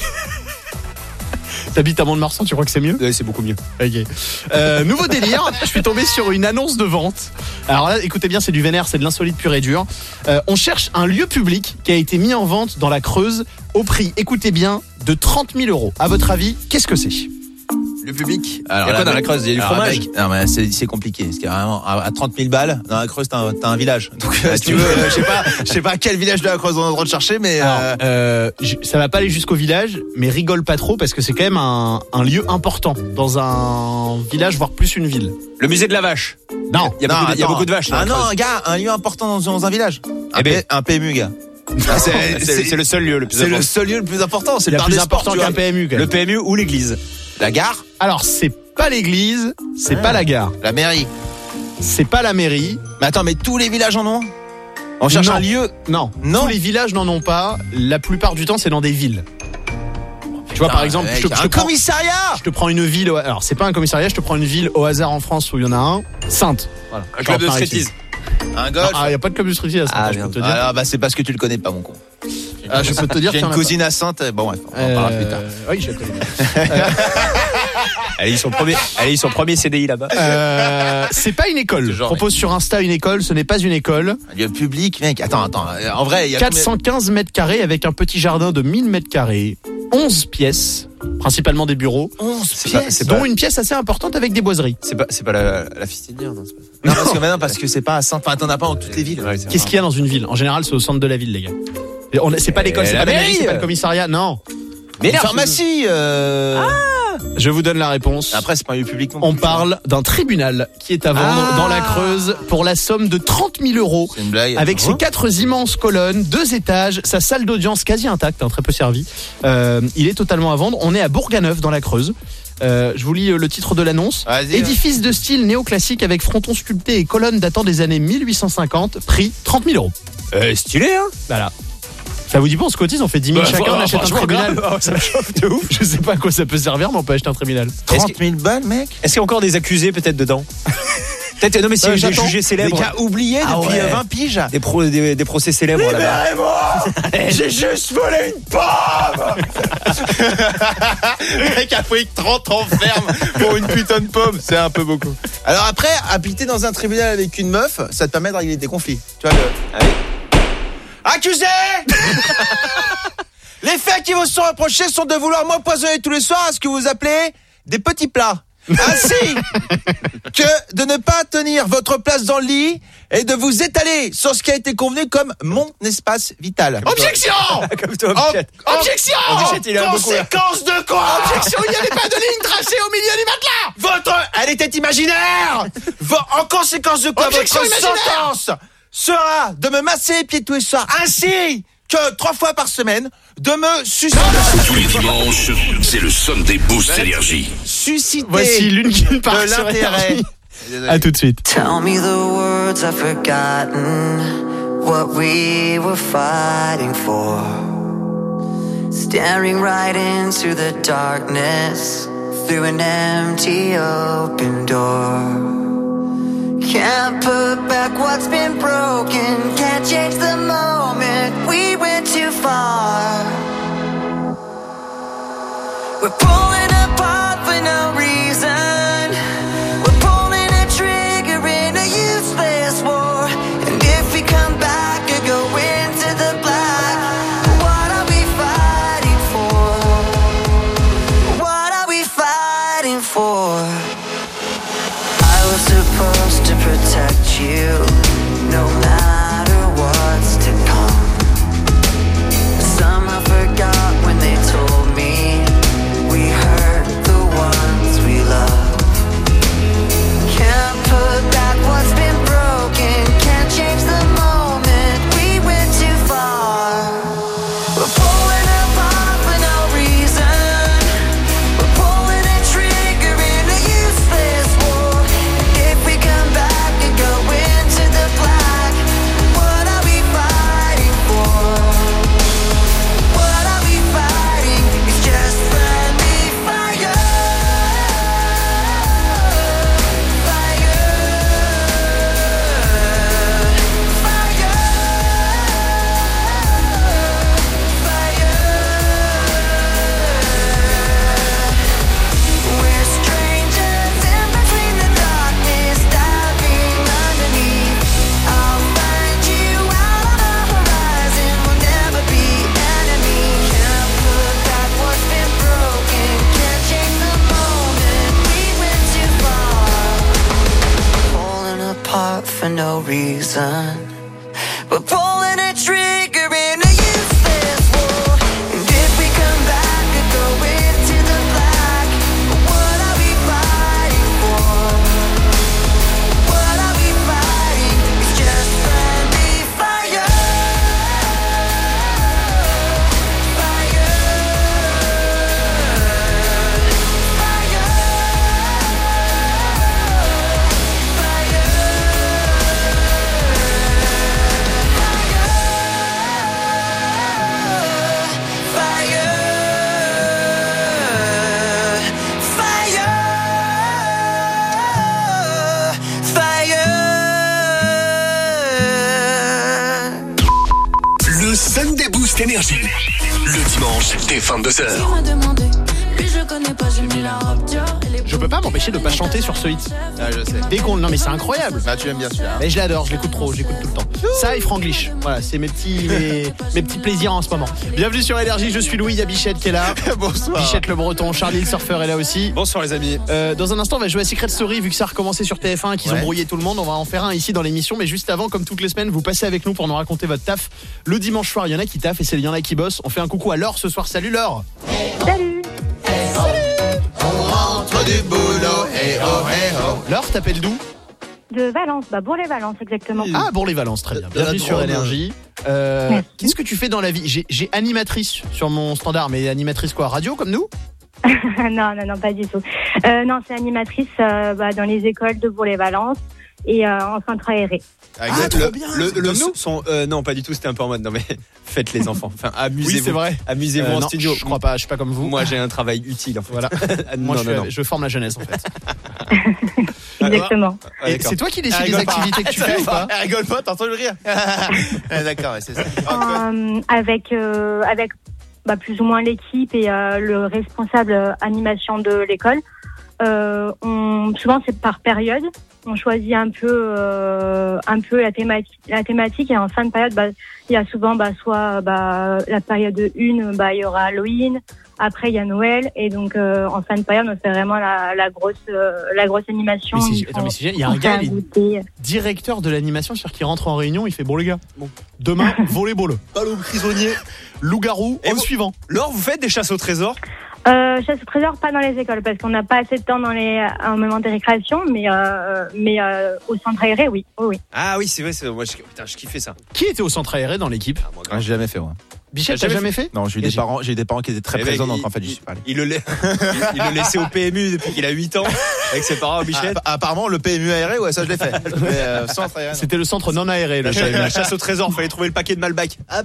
T'habites à Mont-de-Marsan, tu crois que c'est mieux? Ouais, c'est beaucoup mieux. Ok. Euh, nouveau délire, je suis tombé sur une annonce de vente. Alors là, écoutez bien, c'est du vénère, c'est de l'insolite pur et dur. Euh, on cherche un lieu public qui a été mis en vente dans la Creuse au prix, écoutez bien, de trente mille euros. À votre avis, qu'est-ce que c'est? Le public. Il y a quoi dans la Creuse? Il y a du alors, fromage? mec, non, mais c'est, c'est compliqué. Parce qu'il y a vraiment, à à trente mille balles, dans la Creuse, t'as un, t'as un village. Donc, euh, si tu veux, euh, je sais pas, je sais pas quel village de la Creuse on a le droit de chercher, mais, Alors, euh, euh, je- ça va pas aller jusqu'au village, mais rigole pas trop parce que c'est quand même un, un lieu important dans un village, voire plus une ville. Le musée de la vache. Non, Il y a, non, beaucoup, de, il y a attends. beaucoup de vaches. dans Ah la non, Creuse. un gars, un lieu important dans, dans un village. Un, Eh ben- P- un P M U, gars. Ah, c'est, c'est, c'est le seul lieu le plus c'est le important. seul lieu le plus important. C'est il y le a bar plus des sports, important tu qu'un vois. P M U quand Le même. P M U ou l'église? La gare, Alors, c'est pas l'église, c'est pas la gare, la mairie. c'est pas la mairie. Mais attends, mais tous les villages en ont? On cherche Non. un lieu. Non, Non. tous les villages n'en ont pas. La plupart du temps, c'est dans des villes. Tu vois, par exemple, je te, je te un prends, commissariat. je te prends une ville. Au, alors, c'est pas un commissariat. Je te prends une ville au hasard en France où il y en a un. Sainte. Voilà. Un club de Genre, striptease. Un Non, golf. ah, il y a pas de club de striptease à Sainte, Ah, je peux merde. te dire. Ah, bah, c'est parce que tu le connais pas, mon con. Ah, je peux te dire J'ai qu'il y en une a cousine à Sainte. Bon, bref, on pas. en parlera plus tard. Euh, Oui, je la connais bien. Elle a eu son premier, elle a eu son premier C D I là-bas. Euh, c'est pas une école. Ce Je genre, propose sur Insta une école. Ce n'est pas une école. Un lieu public, mec. Attends, attends. euh, En vrai, il y a quatre cent quinze mètres carrés avec un petit jardin de mille mètres carrés. onze pièces, principalement des bureaux, onze C'est pas- pièces. c'est dont pas- une pièce assez importante avec des boiseries. C'est pas, c'est pas la, la fistinière, non, c'est pas ça. Non, parce que maintenant, parce que c'est pas à Sainte. Enfin, t'en as pas dans toutes les villes. Ouais, c'est Qu'est-ce qu'il y a dans une ville? En général, c'est au centre de la ville, les gars. Et on- C'est pas l'école, c'est la pas la mairie, mairie. c'est pas le commissariat. Non. Mais Une la pharmacie. Euh... Je vous donne la réponse. Après, c'est pas un lieu public non On plus. parle d'un tribunal qui est à vendre Ah. dans la Creuse pour la somme de trente mille euros. C'est une blague. Avec ses Hein quatre immenses colonnes, deux étages, sa salle d'audience quasi intacte, hein, très peu servie. Euh, il est totalement à vendre. On est à Bourganeuf dans la Creuse. Euh, je vous lis euh, le titre de l'annonce. Vas-y. Édifice de style néoclassique avec fronton sculpté et colonnes datant des années mille huit cent cinquante. Prix trente mille euros. Euh, stylé, hein? Voilà. Ça vous dit pas, on se cotise, on fait dix mille Bah, chacun, on voilà, achète un franchement, tribunal. grave. Oh, ça me chauffe de ouf. Je sais pas à quoi ça peut servir, mais on peut acheter un tribunal. trente mille balles, mec. Est-ce qu'il y a encore des accusés peut-être dedans? Peut-être, non mais c'est Euh, des j'attends. jugés Des célèbres. gars oubliés Ah depuis ouais. euh, vingt piges. Des, pro, des, des procès célèbres là-bas. J'ai juste volé une pomme. Le mec a pris trente ans ferme pour une putain de pomme. C'est un peu beaucoup. Alors après, habiter dans un tribunal avec une meuf, ça te permet de régler des conflits. Tu vois le... Allez. Accusé. Les faits qui vous sont reprochés sont de vouloir m'empoisonner tous les soirs à ce que vous appelez des petits plats. Ainsi que de ne pas tenir votre place dans le lit et de vous étaler sur ce qui a été convenu comme mon espace vital. Objection. Comme toi, Ob- Bichette. Objection. Bichette, il est un peu couvert. Conséquence de quoi? Objection, il n'y avait pas de ligne tracée au milieu du matelas. Votre... Elle était imaginaire. Vo- En conséquence de quoi Objection votre imaginaire. sentence sera de me masser les pieds tous les soirs, ainsi que trois fois par semaine, de me susciter... Tous les dimanches, c'est le Sunday Boost Énergie. susciter Voici l'une qui de part sur l'intérêt. Énergie. À tout de suite. Tell me the words I've forgotten, what we were fighting for. Staring right into the darkness, through an empty open door. Can't put back what's been broken, can't change the moment, we went too far. We're pulling apart for no reason. We're pulling a trigger in a useless war. And if we come back or go into the black, what are we fighting for? What are we fighting for? I was supposed to protect you, no matter what's to come. Some I forgot when they told me we hurt the ones we love. Can't put back what's been broken, can't change the moment we went too far. We're pulling apart for no reason. We're pulling a trigger in a useless war. If we come back and go into the black, what are we fighting for? What are we fighting? It's just friendly fire. We're strangers in between the darkness, diving underneath. I'll find you out on the horizon, we'll never be enemies. Can't put back what's been broken, can't change the moment we went too far. Falling apart for no reason. We're pulling a trigger in a useless war. And if we come back and go into the black, what are we fighting for? What are we fighting? It's just friendly fire. Fire. Le Sunday Boost Énergie. Le dimanche, dès vingt-deux heures. Je peux pas m'empêcher de pas chanter sur ce hit. Ah, je sais. Dès qu'on... Non mais c'est incroyable. Ah, tu l'aimes bien celui-là. Mais je l'adore, je l'écoute trop, je l'écoute tout le temps. Ça et Franglish. Voilà, c'est mes petits, mes, mes petits plaisirs en ce moment. Bienvenue sur Énergie, je suis Louis, il y a Bichette qui est là. Bonsoir. Bichette le Breton, Charlie le surfeur est là aussi. Bonsoir les amis. Euh, dans un instant, on va jouer à Secret Story vu que ça a recommencé sur T F un et qu'ils Ouais. ont brouillé tout le monde. On va en faire un ici dans l'émission, mais juste avant, comme toutes les semaines, vous passez avec nous pour nous raconter votre taf. Le dimanche soir, il y en a qui taffent et il y en a qui bossent. On fait un coucou à Laure ce soir. Salut Laure. Salut. On rentre du boulot, et oh, et oh. Laure, t'appelles d'où? De Valence, bah Bourg-les-Valences exactement. Ah, Bourg-les-Valences, très bien. De la Bienvenue sur Drôme. Énergie. Euh, Merci. Qu'est-ce que tu fais dans la vie? J'ai, j'ai animatrice sur mon standard, mais animatrice quoi? Radio comme nous? non, non, non, pas du tout. Euh, non, c'est animatrice euh, bah, dans les écoles de Bourg-les-Valences et euh, en centre aéré. Avec Ah, le- trop le- bien. Le, le Comme nous son, euh, non, pas du tout, c'était un peu en mode, non mais faites les enfants. Enfin, amusez-vous. Oui, c'est vrai. Amusez-vous Euh, en non, studio. Je crois pas, je suis pas comme vous. Moi, j'ai un travail utile en fait. Voilà. Ah, Moi, non, je, non, fais- non. je forme la jeunesse en fait. Exactement. Ah, Et d'accord. c'est toi qui décides Elle des rigole pas. activités que tu fais ou pas? Elle rigole pas, t'entends le rire. Ah, d'accord, ouais, c'est ça. Euh, avec euh, avec bah, plus ou moins l'équipe et euh, le responsable euh, animation de l'école. Euh, on, souvent c'est par période. On choisit un peu euh, un peu la thématique la thématique et en fin de période bah il y a souvent bah soit bah la période une bah il y aura Halloween, après il y a Noël et donc euh, en fin de période on fait vraiment la, la grosse euh, la grosse animation. Mais c'est- On- attends, mais c'est génial, il y a on un fait gars, il est goûter. directeur de l'animation, c'est-à-dire qu'il rentre en réunion, il fait bon les gars, bon, demain volleyball, Ballon prisonnier. loup-garou, Et au vous- suivant. Laure, vous faites des chasses au trésor? Euh, chasse au trésor, pas dans les écoles parce qu'on n'a pas assez de temps dans les un moment de récréation, mais euh, mais euh, au centre aéré, oui, oui, oui. Ah oui, c'est vrai, c'est moi je, putain, je kiffais ça. Qui était au centre aéré dans l'équipe? Ah, moi, Ah, j'ai jamais fait, moi. Bichette, T'as t'as jamais jamais fait? Non, j'ai eu Et des j'ai- parents, j'ai eu des parents qui étaient très Eh ben, présents, il- donc en fait, j'y il- suis pas allé. Il le, lait- il, il le laissait au P M U depuis qu'il a huit ans avec ses parents, Bichette. Ah, apparemment, le P M U aéré, ouais, ça je l'ai fait. Mais euh, centre aéré, non. C'était le centre non aéré. La, Le cha- la chasse au trésor, fallait trouver le paquet de Malbec. Ah,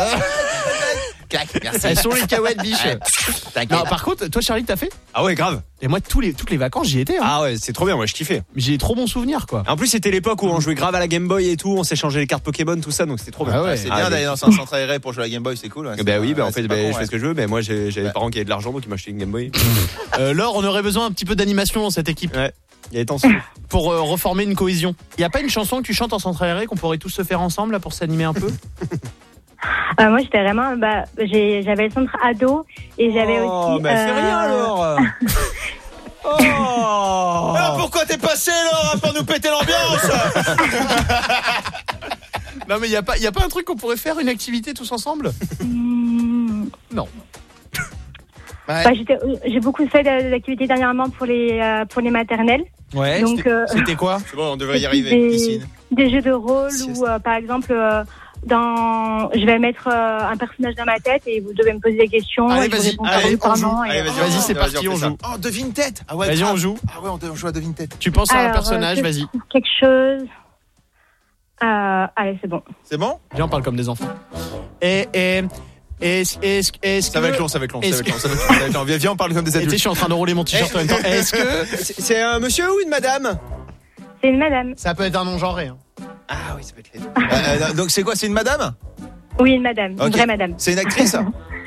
clac, merci. Elles sont les cacahuètes, biche. Ouais. T'inquiète. Non, par contre, toi, Charlie, t'as fait? Ah ouais, grave. Et moi, tous les, toutes les vacances, j'y étais. Hein. Ah ouais, c'est trop bien, moi je kiffais. J'ai des trop bons souvenirs, quoi. En plus, c'était l'époque où on jouait grave à la Game Boy et tout, on s'échangeait les cartes Pokémon, tout ça, donc c'était trop bien. Ah ouais. C'est Ah, bien mais- d'aller dans un centre aéré pour jouer à la Game Boy, c'est cool. Ouais, Ben oui, c'est ben pas- en fait, c'est pas ben, con, je fais ouais. ce que je veux, mais moi j'ai- j'avais Ouais. des parents qui avaient de l'argent donc ils m'achetaient une Game Boy. Euh, Laure, on aurait besoin un petit peu d'animation dans cette équipe Ouais, il y avait tension. pour euh, reformer une cohésion. Y a pas une chanson que tu chantes en centre aéré qu'on pourrait tous se faire ensemble là pour s'animer un peu? Euh, moi, j'étais vraiment, bah, j'ai, j'avais le centre ado et j'avais Oh, aussi. mais elle fait euh, rien alors. Oh. Alors pourquoi t'es passé là pour nous péter l'ambiance? Non, mais il n'y a, a pas un truc qu'on pourrait faire, une activité tous ensemble? Mmh. Non. Ouais. Bah, j'étais, j'ai beaucoup fait d'activités dernièrement pour les, euh, pour les maternelles. Ouais, donc, c'était, euh, c'était quoi? C'est bon, on devrait y arriver. Des, Piscine. Des jeux de rôle où, euh, par exemple, euh, dans, je vais mettre euh, un personnage dans ma tête et vous devez me poser des questions. Allez, et je vas-y, réponds allez, par on joue. et, Allez, vas-y, vas-y, c'est Vas-y, parti, on, on joue. Oh, devine tête. Ah ouais, vas-y, grave. on joue. Ah ouais, on joue à devine tête. Tu penses Alors, à un personnage, euh, vas-y. Quelque chose. Euh, allez, c'est bon. C'est bon? Viens, on parle comme des enfants. Et, et, est-ce, est-ce, est-ce Ça va être long, ça va être long, ça va être long, ça va être long, ça va être long. Viens, viens, on parle comme des adultes. Je suis en train d'enrouler mon t-shirt en même temps. Est-ce que C'est, c'est un monsieur ou une madame? C'est une madame. Ça peut être un nom genré. Hein. Ah oui, ça peut être les deux. euh, donc c'est quoi? C'est une madame? Oui, une madame, okay. Une vraie madame. C'est une actrice?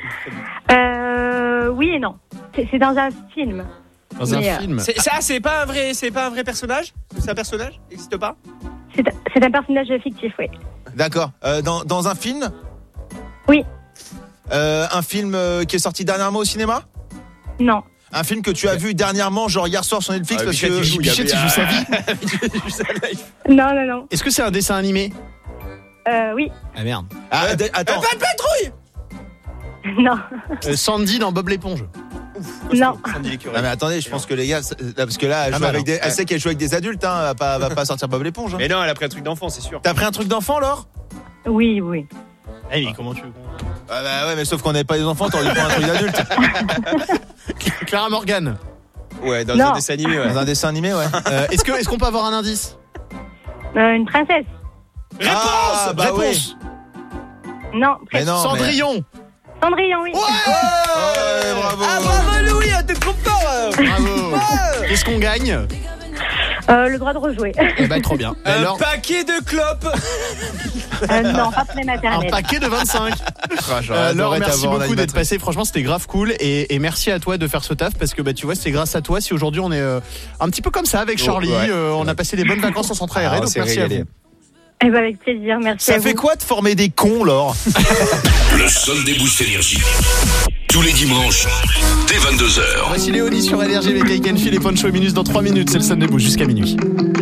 euh, Oui et non. C'est, c'est dans un film. Dans Mais un euh, film. C'est, ça, c'est pas un vrai, c'est pas un vrai personnage? C'est un personnage? Il n'existe pas? C'est, c'est un personnage fictif, oui. D'accord. Euh, dans, dans un film? Oui. Euh, un film euh, qui est sorti dernièrement au cinéma? Non. Un film que tu as vu dernièrement, genre hier soir sur Netflix, ah, parce Bichette, que il joue, Bichette, il joue sa vie. Non, non, non. Est-ce que c'est un dessin animé? Euh, oui. Ah merde. Ah, euh, d- attends. Pas de patrouille. Non. Euh, Sandy dans Bob l'éponge. Non. Ah mais attendez, je pense que les gars, là, parce que là, elle, Ah joue bah avec non. des, elle sait qu'elle joue avec des adultes, hein, elle va pas, va pas sortir Bob l'éponge. Hein. Mais non, elle a pris un truc d'enfant, c'est sûr. T'as pris un truc d'enfant, Laure? Oui, oui. Eh mais comment tu veux? Ah bah ouais, mais sauf qu'on n'avait pas des enfants, t'aurais dû prendre un truc d'adulte. Clara Morgan. Ouais, dans Non. un dessin animé, ouais. Dans un dessin animé, ouais. Euh, est-ce que, est-ce qu'on peut avoir un indice? Euh, une princesse. Réponse. Ah, bah Réponse. Non. Mais non, Cendrillon. mais... Cendrillon, oui. Ouais, ouais, bravo. Ah bravo Louis, t'es trop fort. Bravo. Qu'est-ce qu'on gagne? Euh, le droit de rejouer. Eh ben trop bien. Un Alors, paquet de clopes. Euh, non, pas pour les un maternelles. paquet de vingt-cinq. Ah, j'aurais Euh, Laure, adoré merci t'avoir en beaucoup d'être animatrice. passé. Franchement, c'était grave cool. Et, et merci à toi de faire ce taf parce que bah, tu vois, c'est grâce à toi si aujourd'hui on est euh, un petit peu comme ça avec Charlie. Oh, ouais. euh, on a passé des bonnes vacances en centre aéré. Ah, donc c'est merci régalé. à vous. Eh ben, avec plaisir, merci Ça à fait vous. quoi de former des cons, Laure? Le Sunday Boost Énergie. Tous les dimanches, dès vingt-deux heures. Voici Léonie sur L R G avec Ike and Phil et Poncho et Minus dans trois minutes. C'est le Sunday Boost jusqu'à minuit.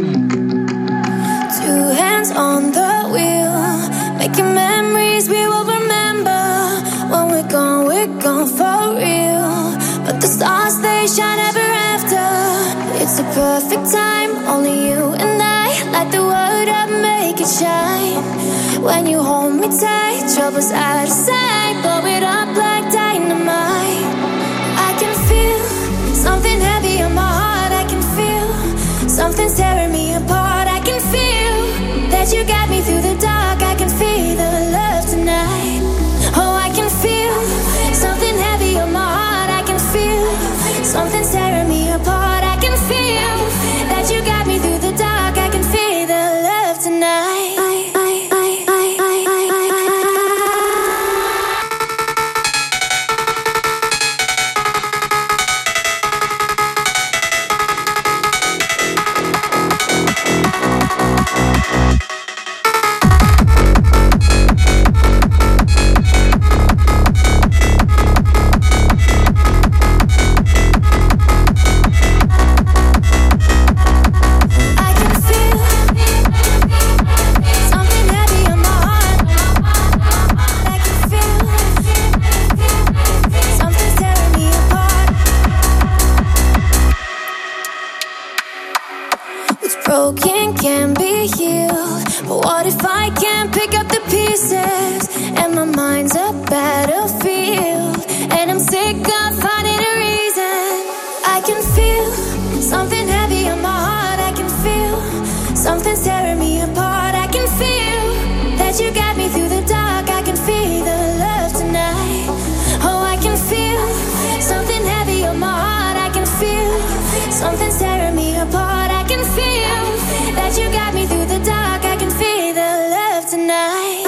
Two hands on the wheel, making memories we will remember. When we're gone, we're gone for real. But the stars, they shine ever after. It's a perfect time, only you and I. Light the world up, make it shine. When you hold me tight, troubles out of sight. Blow it up like dynamite. I can feel something heavy on my heart. I can feel something's tearing me apart. I can feel that you got me through the dark. I can feel the love tonight. Oh, I can feel something heavy on my heart. I can feel something's tearing me apart. I can feel that you got me through the dark. I can feel the love tonight. I, I, I, I, I, I, I can feel something heavy on my heart. I can feel something's tearing me apart. What's broken can be healed, but what if I can't pick up the pieces? And my mind's a battlefield, and I'm sick of finding a reason. I can feel something heavy on my heart. I can feel something's tearing me apart. I can feel that you got me through the dark. I can feel the love tonight. Oh, I can feel something heavy on my heart. I can feel something's tearing me apart. I can feel that you got me through the dark. I can feel the love tonight.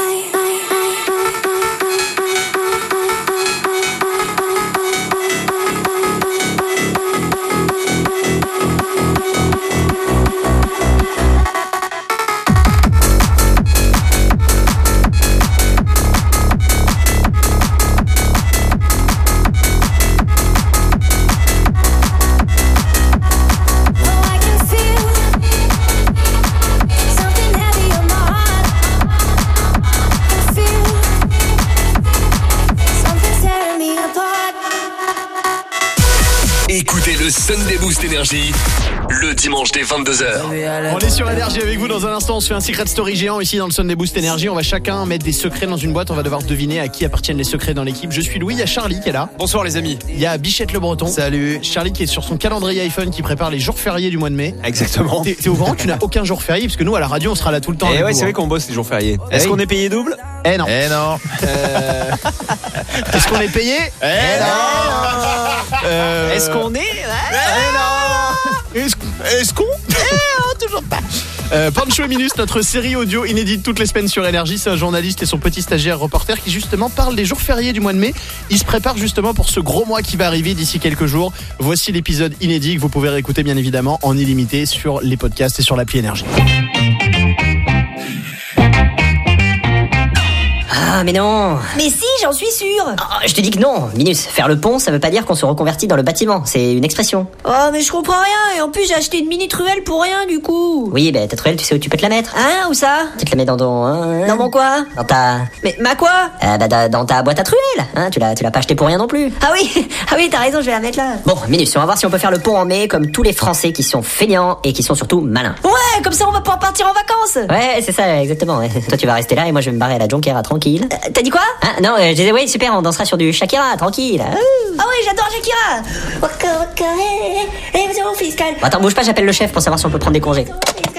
Écoutez le Sunday Boost Énergie, le dimanche dès vingt-deux heures. On est sur Énergie avec vous. Dans un instant, on se fait un Secret Story géant ici dans le Sunday Boost Énergie. On va chacun mettre des secrets dans une boîte. On va devoir deviner à qui appartiennent les secrets dans l'équipe. Je suis Louis, il y a Charlie qui est là. Bonsoir les amis. Il y a Bichette le Breton. Salut. Charlie qui est sur son calendrier iPhone qui prépare les jours fériés du mois de mai. Exactement. T'es, t'es au courant que tu n'as aucun jour férié parce que nous à la radio on sera là tout le temps. Et ouais, vous, c'est hein. vrai qu'on bosse les jours fériés. Est-ce oui. qu'on est payé double? Eh non. Eh non. Euh... Est-ce qu'on est payé? Eh non. Euh... Est-ce qu'on est? Eh non. Est-ce, est-ce qu'on eh non, toujours pas. Euh, Pancho et Minus, notre série audio inédite toutes les semaines sur Énergie. C'est un journaliste et son petit stagiaire reporter qui justement parle des jours fériés du mois de mai. Il se prépare justement pour ce gros mois qui va arriver d'ici quelques jours. Voici l'épisode inédit que vous pouvez réécouter bien évidemment en illimité sur les podcasts et sur l'appli Énergie. Ah mais non. Mais si, j'en suis sûre. Oh, je te dis que non, Minus. Faire le pont, ça veut pas dire qu'on se reconvertit dans le bâtiment. C'est une expression. Oh mais je comprends rien. Et en plus j'ai acheté une mini truelle pour rien du coup. Oui, bah ta truelle, tu sais où tu peux te la mettre? Hein, où ça? Tu te la mets dans ton... Hein, Dans mon quoi? Dans ta... Mais ma quoi? Euh, bah da- dans ta boîte à truelle. Hein, tu l'as, tu l'as pas acheté pour rien non plus. Ah oui, ah oui, t'as raison, je vais la mettre là. Bon, Minus, on va voir si on peut faire le pont en mai comme tous les Français qui sont feignants et qui sont surtout malins. Ouais, comme ça on va pouvoir partir en vacances. Ouais, c'est ça, exactement. Ouais. Toi, tu vas rester là et moi, je vais me barrer à la Jonquera tranquille. Euh, t'as dit quoi? Hein, non, euh, je disais, oui, super, on dansera sur du Shakira, tranquille. Ah oui, j'adore Shakira. Waka waka, hey, hey, hey, mon fiscal. Bon, attends, bouge pas, j'appelle le chef pour savoir si on peut prendre des congés.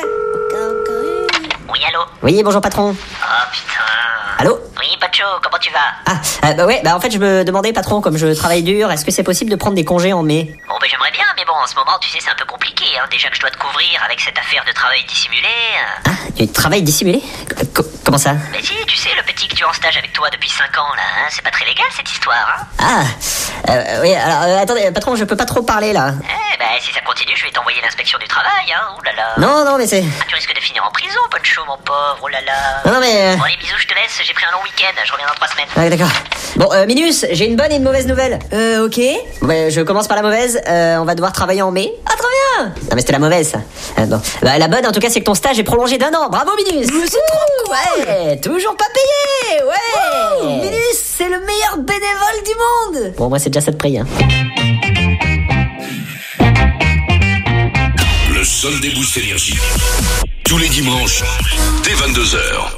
Oui, allô? Oui, bonjour patron. Oh putain. Allô? Oui, Pacho, comment tu vas? Ah, euh, bah ouais, bah en fait, je me demandais, patron, comme je travaille dur, est-ce que c'est possible de prendre des congés en mai? Bon, bah j'aimerais bien, mais bon, en ce moment, tu sais, c'est un peu compliqué, hein. Déjà que je dois te couvrir avec cette affaire de travail dissimulé. Ah, du travail dissimulé? Co- comment ça? Mais si, tu sais, le petit que tu as en stage avec toi depuis cinq ans, là, hein, c'est pas très légal, cette histoire, hein. Ah, euh, oui, alors, euh, attendez, patron, je peux pas trop parler, là. Eh, bah, si ça continue, je vais t'envoyer l'inspection du travail, hein. Ouh là là. Non, non, mais c'est... Ah, tu risques de finir en prison, Poncho, mon pauvre, oh là là. Non, non, mais... euh, Bon, allez, bisous, je te laisse, j'ai pris un long week-end, je reviens dans trois semaines. Ah, d'accord. Bon, euh, Minus, j'ai une bonne et une mauvaise nouvelle. Euh, ok. Bon, bah, je commence par la mauvaise, euh, on va devoir travailler en mai. Ah, trop bien. Non, mais c'était la mauvaise, ça. Euh, bon. Bah, la bonne, en tout cas, c'est que ton stage est prolongé d'un an. Bravo, Minus. Mais c'est trop cool. Ouais, toujours pas payé, ouais. Wow, Minus, c'est le meilleur bénévole du monde. Bon, moi, c'est déjà ça de prix, hein. Le Sunday Boost Énergie, tous les dimanches dès vingt-deux heures.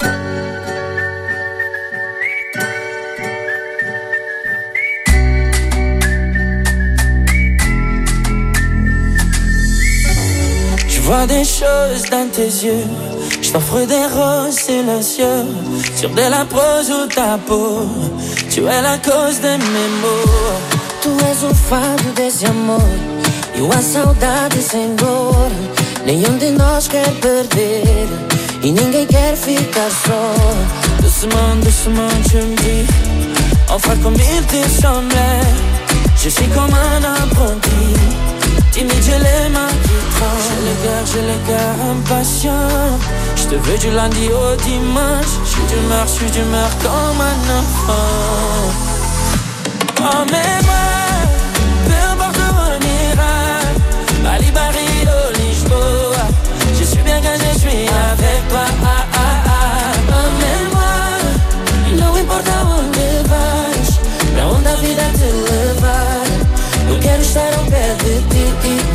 Je vois des choses dans tes yeux. Je t'offre des roses silencieux sur de la prose ou ta peau. Tu es la cause de mes maux. Tu és o fado desse amor e a saudade sem dor. Nenhum de nós quer perder e ninguém quer ficar só. Doucement, doucement, tu me dis enfin comme il te semblait. Je suis comme un apprenti. Timide, j'ai les mains qui tremblent. J'ai le cœur, j'ai le cœur impatient. Je te veux du lundi au dimanche. Je suis d'humeur, je suis d'humeur comme un enfant. Oh mais moi, peu importe où on ira, Bali, Paris, ou Lisboa, je suis bien quand je suis avec toi. Ah, ah, ah. Oh mais moi, não importa onde vais, pra onde a vida te levar, eu quero estar ao pé de ti.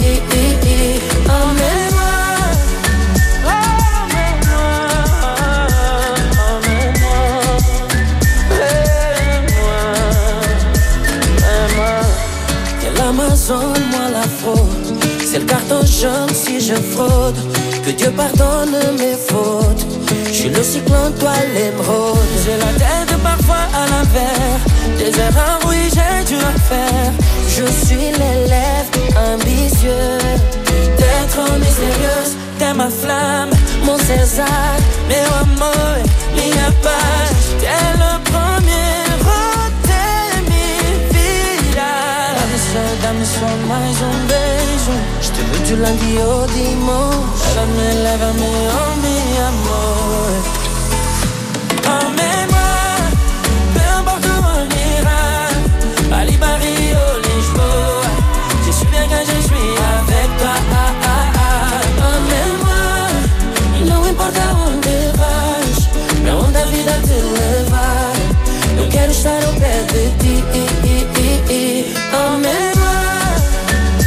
Oh mais moi, oh mais moi, oh mais moi, que l'Amazone, moi la fraude. C'est le carton jaune si je fraude. Que Dieu pardonne mes fautes. Je suis le cyclone, toi l'émeraude. J'ai la tête parfois à l'envers. Des erreurs, oui, j'ai dû en faire. Je suis l'élève ambitieux. T'es trop mystérieuse, t'es ma flamme, mon César, meu amor, minha paz. T'es le premier, oh, t'es mi vida. Dá-me só, dá-me só mais um beijo. Je te veux du lundi au dimanche. Lève-me, lève-me, oh mi amor. Oh mais moi, peu importe où on ira, Bali, Paris, ou Lisboa, je suis bien quand je suis avec toi. Ah, ah, ah. Oh mais moi, não importa onde vais, pra onde a vida te levar, eu quero estar ao pé de ti. Oh mais moi,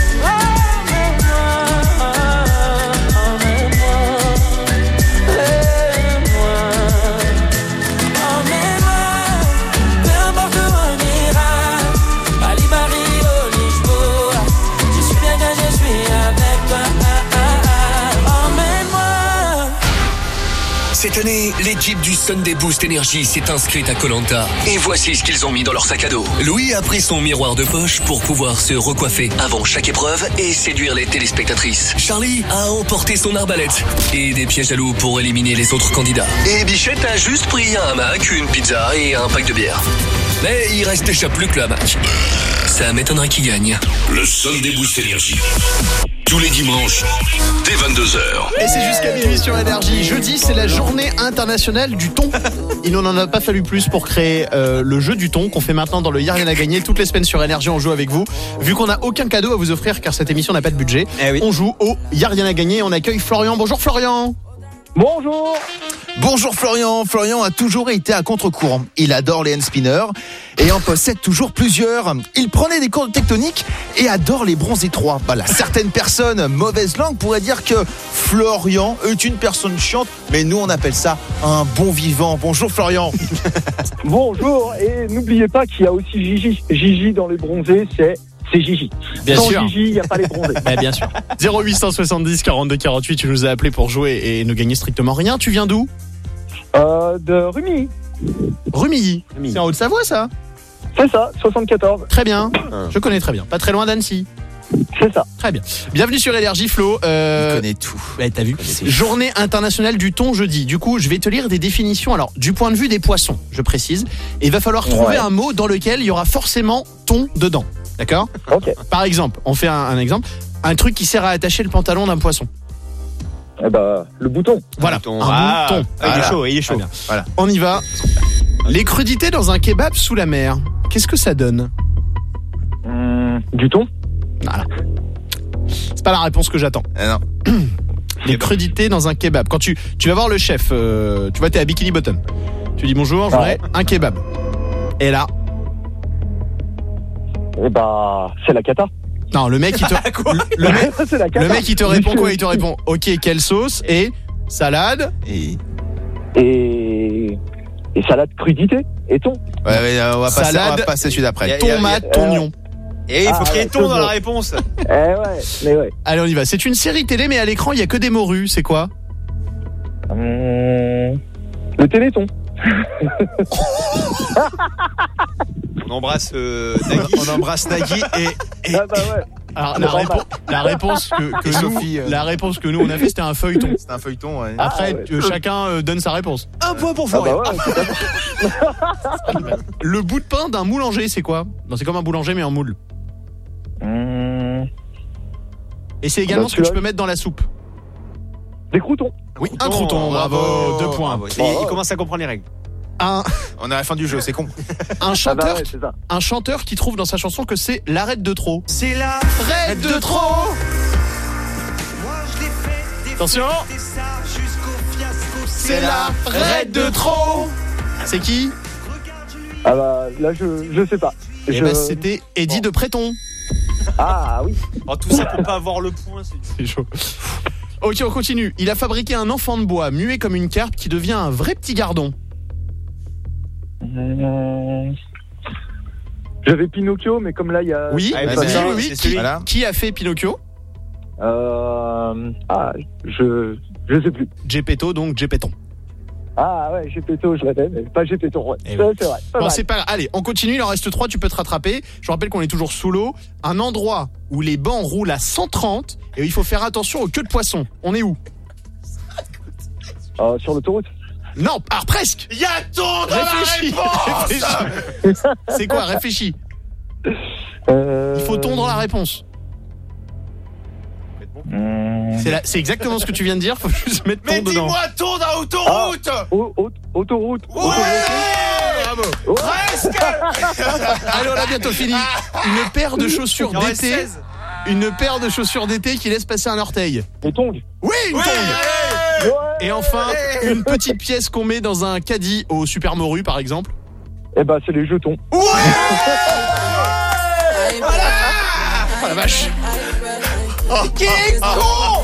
Cette année, l'équipe du Sunday Boost Energy s'est inscrite à Koh-Lanta. Et voici ce qu'ils ont mis dans leur sac à dos. Louis a pris son miroir de poche pour pouvoir se recoiffer avant chaque épreuve et séduire les téléspectatrices. Charlie a emporté son arbalète et des pièges à loup pour éliminer les autres candidats. Et Bichette a juste pris un hamac, une pizza et un pack de bière. Mais il reste déjà plus que le hamac. Ça m'étonnerait qu'il gagne. Le Sunday Boost Energy. Tous les dimanches, dès vingt-deux heures. Et c'est jusqu'à minuit sur Énergie. Jeudi, c'est la journée internationale du thon. Il n'en a pas fallu plus pour créer euh, le jeu du thon qu'on fait maintenant dans le Y'a rien à gagner. Toutes les semaines sur Énergie, on joue avec vous. Vu qu'on n'a aucun cadeau à vous offrir car cette émission n'a pas de budget, eh oui. on joue au Y'a rien à gagner. On accueille Florian. Bonjour Florian. Bonjour. Bonjour Florian. Florian a toujours été à contre-courant. Il adore les hand spinners et en possède toujours plusieurs. Il prenait des cours de tectonique et adore les bronzés trois. Voilà, certaines personnes, mauvaise langue, pourraient dire que Florian est une personne chiante, mais nous on appelle ça un bon vivant. Bonjour Florian. Bonjour, et n'oubliez pas qu'il y a aussi Gigi. Gigi dans les bronzés, c'est... C'est Gigi. Bien Sans sûr. Gigi, il n'y a pas les bronzés. Bah, bien sûr. zéro huit cent soixante-dix quarante-deux quarante-huit, tu nous as appelé pour jouer et ne gagner strictement rien. Tu viens d'où ? Euh, de Rumilly. Rumilly. C'est en Haute-Savoie, ça ? C'est ça, soixante-quatorze. Très bien. Je connais très bien. Pas très loin d'Annecy. C'est ça. Très bien. Bienvenue sur Énergie, Flo. Euh... Il connaît tout. Ouais, t'as vu. Journée internationale du thon jeudi. Du coup, je vais te lire des définitions. Alors, du point de vue des poissons, je précise. Et il va falloir trouver Ouais. un mot dans lequel il y aura forcément thon dedans. D'accord ? Ok. Par exemple, on fait un, un exemple. Un truc qui sert à attacher le pantalon d'un poisson. Eh ben, le bouton. Voilà. Bouton. Un Ah, bouton. ah, il est chaud, il est chaud. Très bien. Voilà. On y va. Les crudités dans un kebab sous la mer. Qu'est-ce que ça donne ? Hum, du thon. Voilà. C'est pas la réponse que j'attends. Eh non. Les crudités dans un kebab. Quand tu, tu vas voir le chef, euh, tu vois, t'es à Bikini Bottom. Tu dis bonjour, je voudrais un kebab. Et là, Eh ben, c'est la cata. non, le mec il te, le, le mec, C'est la cata. le mec il te répond quoi ? Il te répond, ok, quelle sauce et salade. Et... Et... Et salade crudité. Et thon. Ouais, ouais, on va passer, Salade, on va passer celui d'après. Thon, mat, thon, oignon. Et il faut Ah, qu'il y ait ouais, ton dans c'est la bon. réponse. Eh ouais, mais ouais. Allez, on y va. C'est une série télé, mais à l'écran il y a que des morues. C'est quoi ? Hum, le téléthon. On embrasse euh, Nagui. On embrasse Nagui et, et, Ah bah ouais. Alors, C'est la, pas répo- mal. la réponse que, que Et nous, Sophie, euh. la réponse que nous on a fait, c'était un feuilleton. c'est un feuilleton. Ouais. Après, Ah, ouais. euh, chacun euh, donne sa réponse. Un point pour Ah bah Florian. ouais, tout à fait. Le bout de pain d'un moulanger, c'est quoi ? Non, c'est comme un boulanger mais en moule. Hum, Et c'est également Bah, ce que tu celui-là- peux mettre dans la soupe. des croutons. Oui, un crouton, bravo, deux points. Bravo. Il, il commence à comprendre les règles. Un, On est à la fin du jeu, c'est con. un Ah bah chanteur, ouais, c'est ça. un chanteur qui trouve dans sa chanson que c'est l'arrête de trop. C'est la Arrête de trop. Attention, c'est l'arrête de trop. C'est qui ? Ah bah là, je, je sais pas. Eh Je- ben, c'était Eddie de Préton. Ah oui. Oh, tout ça pour pas avoir le point. C'est... C'est chaud. Ok, on continue. Il a fabriqué un enfant de bois muet comme une carpe qui devient un vrai petit gardon. Hum, J'avais Pinocchio, mais comme là, il y a... Oui, Ah, oui, bah, oui, ça, oui. c'est Qui, celui. Voilà. qui a fait Pinocchio ? Euh... Ah, je... Je sais plus. Geppetto, donc Geppetton. Ah ouais, Gepetto, je l'avais, mais pas Gepetto, ouais. Eh Ça, oui. c'est vrai. Pas Bon, mal. c'est pas grave. Allez, on continue. Il en reste trois. Tu peux te rattraper. Je vous rappelle qu'on est toujours sous l'eau. Un endroit où les bancs roulent à cent trente et où il faut faire attention aux queues de poisson. On est où ? Euh, sur l'autoroute. Non, alors presque. Il y a ton dans Réfléchis. la réponse. Réfléchis. C'est quoi ? Réfléchis. Euh... Il faut tondre la réponse. Hum... C'est, la- c'est exactement ce que tu viens de dire. Faut juste mettre ton Mais dedans. dis-moi ton dans l'autoroute. Au- au- autoroute. Ouais. Bravo. Presque. Allez, on a bientôt fini. Une paire de chaussures Il en reste d'été. seize. Une paire de chaussures d'été qui laisse passer un orteil. Des tongs. Oui, une Ouais. tongue. Ouais. Et enfin, une petite pièce qu'on met dans un caddie au Super Moru, par exemple. Eh ben, c'est les jetons. Ouais. Voilà. Oh la vache. Oh, qui est con.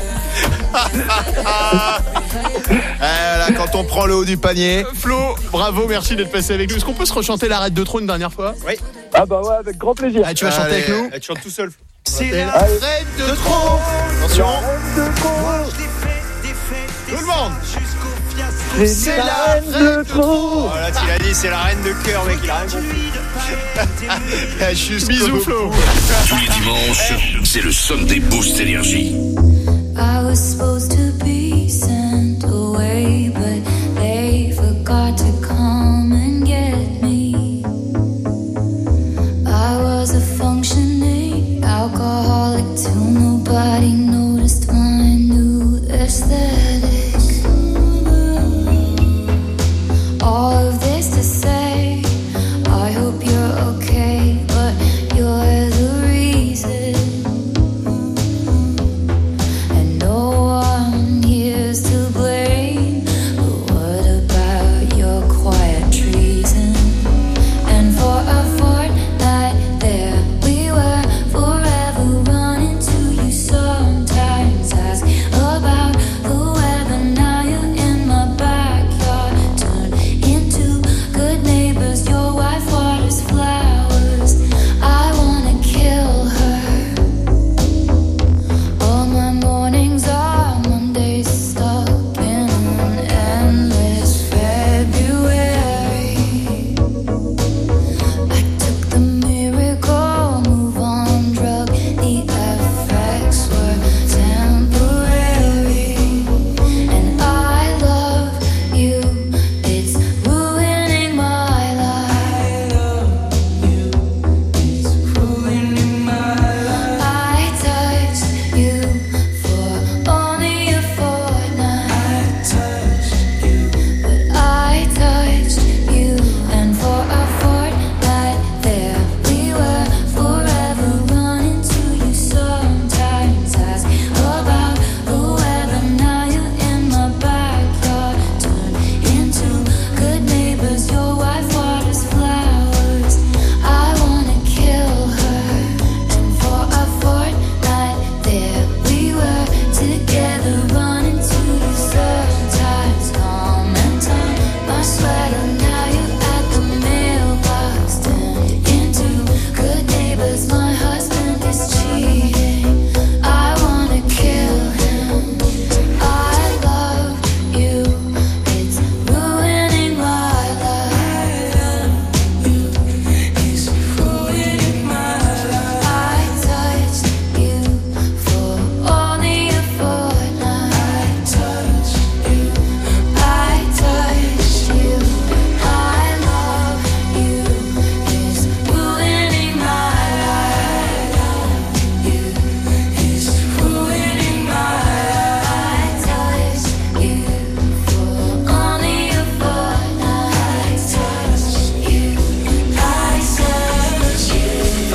Voilà, quand on prend le haut du panier. Flo, bravo, merci d'être passé avec nous. Est-ce qu'on peut se rechanter l'arrête de trop une dernière fois ? Oui. Ah bah ouais, avec grand plaisir. Ah, tu vas chanter Allez. avec nous ? Tu chantes tout seul. C'est Allez. l'arrête de trop. Attention. Arrête de con. Tout le monde. C'est la reine de trop. Voilà, tu l'as dit, c'est la reine de cœur, mec, il a rien compris. Bisous, Flo. Tous les dimanches, c'est le Sunday Boost Énergie. I was supposed to be sent away, but they forgot to come and get me. I was a functioning alcoholic till nobody noticed my new aesthetic. All of this to say, I hope you're okay, but you're the reason. And no one here's to blame, but what about your quiet treason? And for a fortnight there we were, forever running to you, sometimes ask about the weather. Now you're in my backyard, turn into good neighbors. Your wife waters flowers, I wanna kill her. All my mornings are Mondays, stuck in an endless February. I took the miracle move on drug, the effects were temporary. And I love you, it's ruining my life. It's ruining my life. I touched you for only a fortnight. I touched you, but I touched you, and for a fortnight there we were, forever running to you, sometimes ask about the weather. Now you're in my backyard, turn into good neighbors. Your wife waters flowers, I wanna kill her. And for a fortnight there we were, together running to you, sometimes commenting my sweater. Now you're at the mailbox, turned into good neighbors. My husband is cheating, I wanna kill him. I love you, it's ruining my life. It's ruining my life. I touched you for only a fortnight. I touched you, I touched you. I love you, it's ruining my life. You, it's ruining my life. I touched you for only a fortnight. I touched you, I touched you.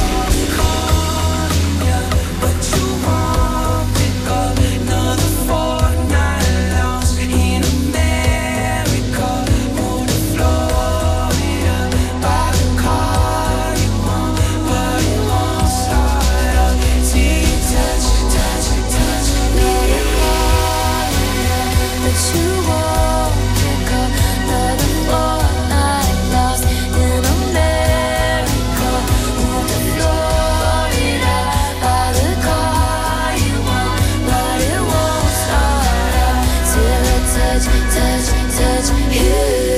But you won't pick up another fortnight lost in America. Move to Florida, buy the car you want, but it won't start up. See you touch, touch, touch, let it fall. But you won't pick up another fortnight lost in America. Move to Florida, buy the car you want, but it won't start up till I touch, touch, touch you.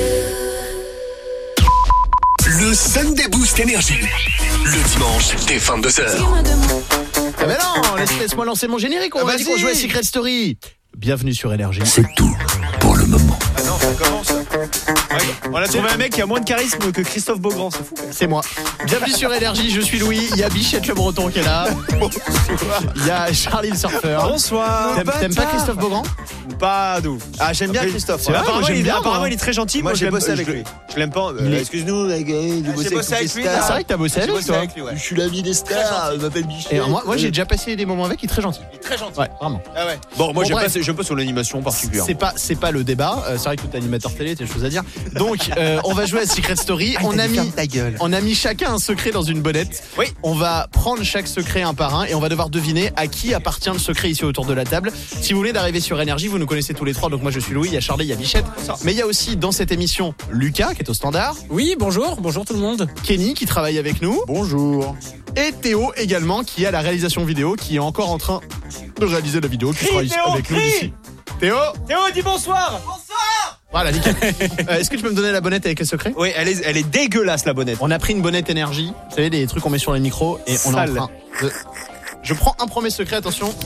Le Sunday Boost Énergie. Le dimanche, dès vingt-deux heures. Ah ben non, laisse- laisse-moi lancer mon générique, on Ah, va dire vas-y. qu'on joue à Secret Story. Bienvenue sur Énergie. C'est tout pour le moment. Ah non, ça commence. On a trouvé un mec qui a moins de charisme que Christophe Beaugrand, c'est fou. C'est moi. Bienvenue sur Énergie, je suis Louis. Il y a Bichette le Breton qui est là. Il y a Charlie le surfeur. Bonsoir. T'aimes, t'aimes pas Christophe Beaugrand? Pas d'où. Ah, j'aime bien Après, Christophe. C'est vrai, ouais. apparemment, moi, j'aime il, bien, apparemment, moi. il est très gentil. Moi, je j'ai l'aime- bossé avec je- lui. Je l'aime pas. euh, Il est- Excuse-nous, les gars, j'ai Ah, bossé j'ai bossé avec avec lui, les Ah, stars. c'est vrai que t'as bossé J'ai avec bossé toi. avec lui, ouais. Je suis l'ami des stars, il m'appelle Bichette. Et alors, moi, moi j'ai déjà passé des moments avec, il est très gentil. Très gentil. Ouais, vraiment. Ah ouais. Bon, moi, Bon, j'aime bref. pas, j'aime pas son animation particulière. C'est pas, c'est pas le débat. Euh, c'est vrai que tout animateur télé, t'as des choses à dire. Donc, euh, on va jouer à Secret Story. Ah, on t'as a dit mis, ferme ta gueule. on a mis chacun un secret dans une bonnette. Oui. On va prendre chaque secret un par un et on va devoir deviner à qui appartient le secret ici autour de la table. Si vous voulez d'arriver sur Énergie, vous nous connaissez tous les trois. Donc moi, je suis Louis, il y a Charlie, il y a Bichette. Mais il y a aussi dans cette émission Lucas qui est au standard. Oui, bonjour, bonjour tout le monde. Kenny qui travaille avec nous. Bonjour. Et Théo également qui a la réalisation vidéo, qui est encore en train de réaliser la vidéo, qui Crie, sera Théo, avec nous crie. d'ici. Théo Théo, dis bonsoir. Bonsoir. Voilà, nickel. euh, est-ce que tu peux me donner la bonnette avec les secrets? Oui, elle est, elle est dégueulasse la bonnette. On a pris une bonnette énergie. Vous savez, les trucs qu'on met sur les micros. Et on est en train de... Je prends un premier secret, attention.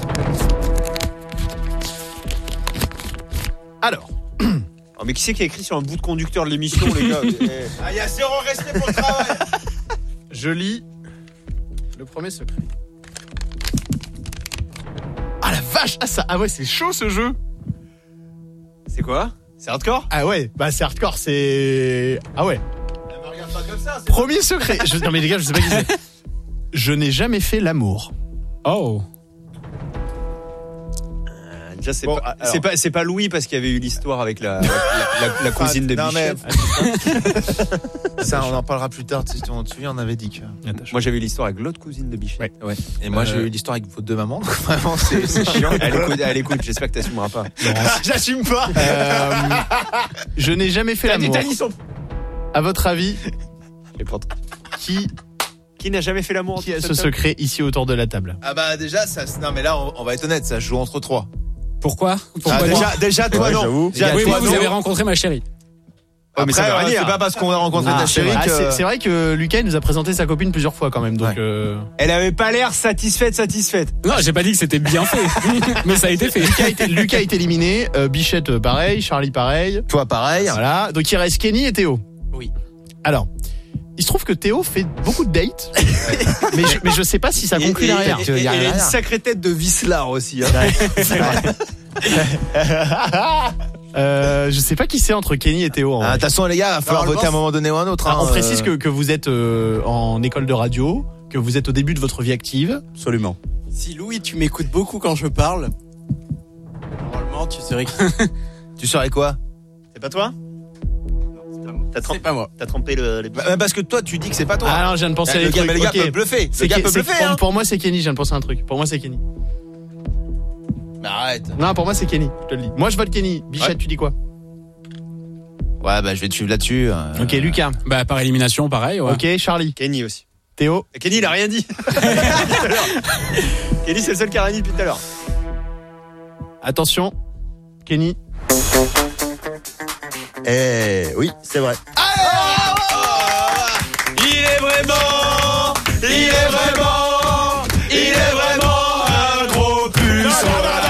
Alors. Oh, mais qui c'est qui a écrit sur un bout de conducteur de l'émission, les gars? Ah, il y a zéro respect pour le travail. Je lis le premier secret. Ah la vache! Ah ça, ah ouais, c'est chaud ce jeu. C'est quoi? C'est hardcore? Ah ouais, bah c'est hardcore, c'est... Ah ouais. Me regarde pas comme ça. Premier secret. Je... Non mais les gars, je sais pas qui c'est. Je n'ai jamais fait l'amour. Oh. Euh, déjà, c'est, Bon, pas, alors. c'est pas, c'est pas Louis parce qu'il y avait eu l'histoire avec la, la, la, la cousine de Non, mais- Bichette. Ça, on en parlera plus tard. Tu te souviens, on avait dit que. Moi, j'avais eu l'histoire avec l'autre cousine de Bichette. Ouais. Ouais. Et moi, Euh, j'ai eu l'histoire avec vos deux mamans. Donc vraiment, c'est, c'est chiant. Elle écoute, elle écoute, j'espère que t'assumeras pas. J'assume pas. Euh, je n'ai jamais fait T'as dit, l'amour. t'as dit son. À votre avis, Je vais prendre. qui, Qui n'a jamais fait l'amour? qui a entre ce cette secret ici autour de la table? Ah bah déjà, ça. Non mais là, on, on va être honnête, ça se joue entre trois. Pourquoi? Pourquoi Ah, non? déjà, déjà, toi Ouais, non. j'avoue. Déjà, Oui, toi, moi, vous non. avez rencontré ma chérie. Ouais, mais ça Après, veut rien euh, dire. c'est pas parce qu'on a rencontré Ah, ta c'est chérie vrai. que. Ah, c'est, c'est vrai que Lucas il nous a présenté sa copine plusieurs fois quand même. Donc Ouais. euh, Elle avait pas l'air satisfaite, satisfaite. Non, j'ai pas dit que c'était bien fait, mais ça a été fait. Lucas, a été, Lucas est éliminé, euh, Bichette euh, pareil, Charlie pareil. Toi, pareil. Voilà. Donc il reste Kenny et Théo. Oui. Alors, il se trouve que Théo fait beaucoup de dates, mais, je, mais je sais pas si ça conclut Et- et- derrière. et- Tu veux et- dire Elle a une derrière. sacrée tête de vicelard aussi. Hein. Euh, je sais pas qui c'est entre Kenny et Théo. en Ah, De vrai. toute façon, les gars, il va falloir Alors, je voter à un pense- moment donné ou à un autre. Ah, hein, on précise euh, que, que vous êtes euh, en école de radio, que vous êtes au début de votre vie active. Absolument. Si Louis, tu m'écoutes beaucoup quand je parle, normalement, tu serais qui? Tu saurais quoi? C'est pas toi? T'as C'est trompé, pas moi. t'as trompé le, les... Bah, Parce que toi, tu dis que c'est pas toi. Ah non, je viens de penser Ah, à le des gars, trucs. mais le gars Ok. peut bluffer. C'est Le gars que- peut c'est- bluffer. pour, hein. pour moi, c'est Kenny. Je viens de penser à un truc. Pour moi, c'est Kenny. Mais arrête. Non, pour moi, c'est Kenny. Je te le dis. Moi, je vote Kenny. Bichette, Ouais. tu dis quoi? Ouais, bah je vais te suivre là-dessus. euh. Ok, Lucas. Bah, par élimination, pareil, ouais. Ok, Charlie. Kenny aussi. Théo. Et Kenny, il a rien dit. Kenny, c'est le seul qui a rien dit depuis tout à l'heure. Attention. Kenny. Eh oui, c'est vrai. Il est vraiment, il est vraiment, il est vraiment un gros puce.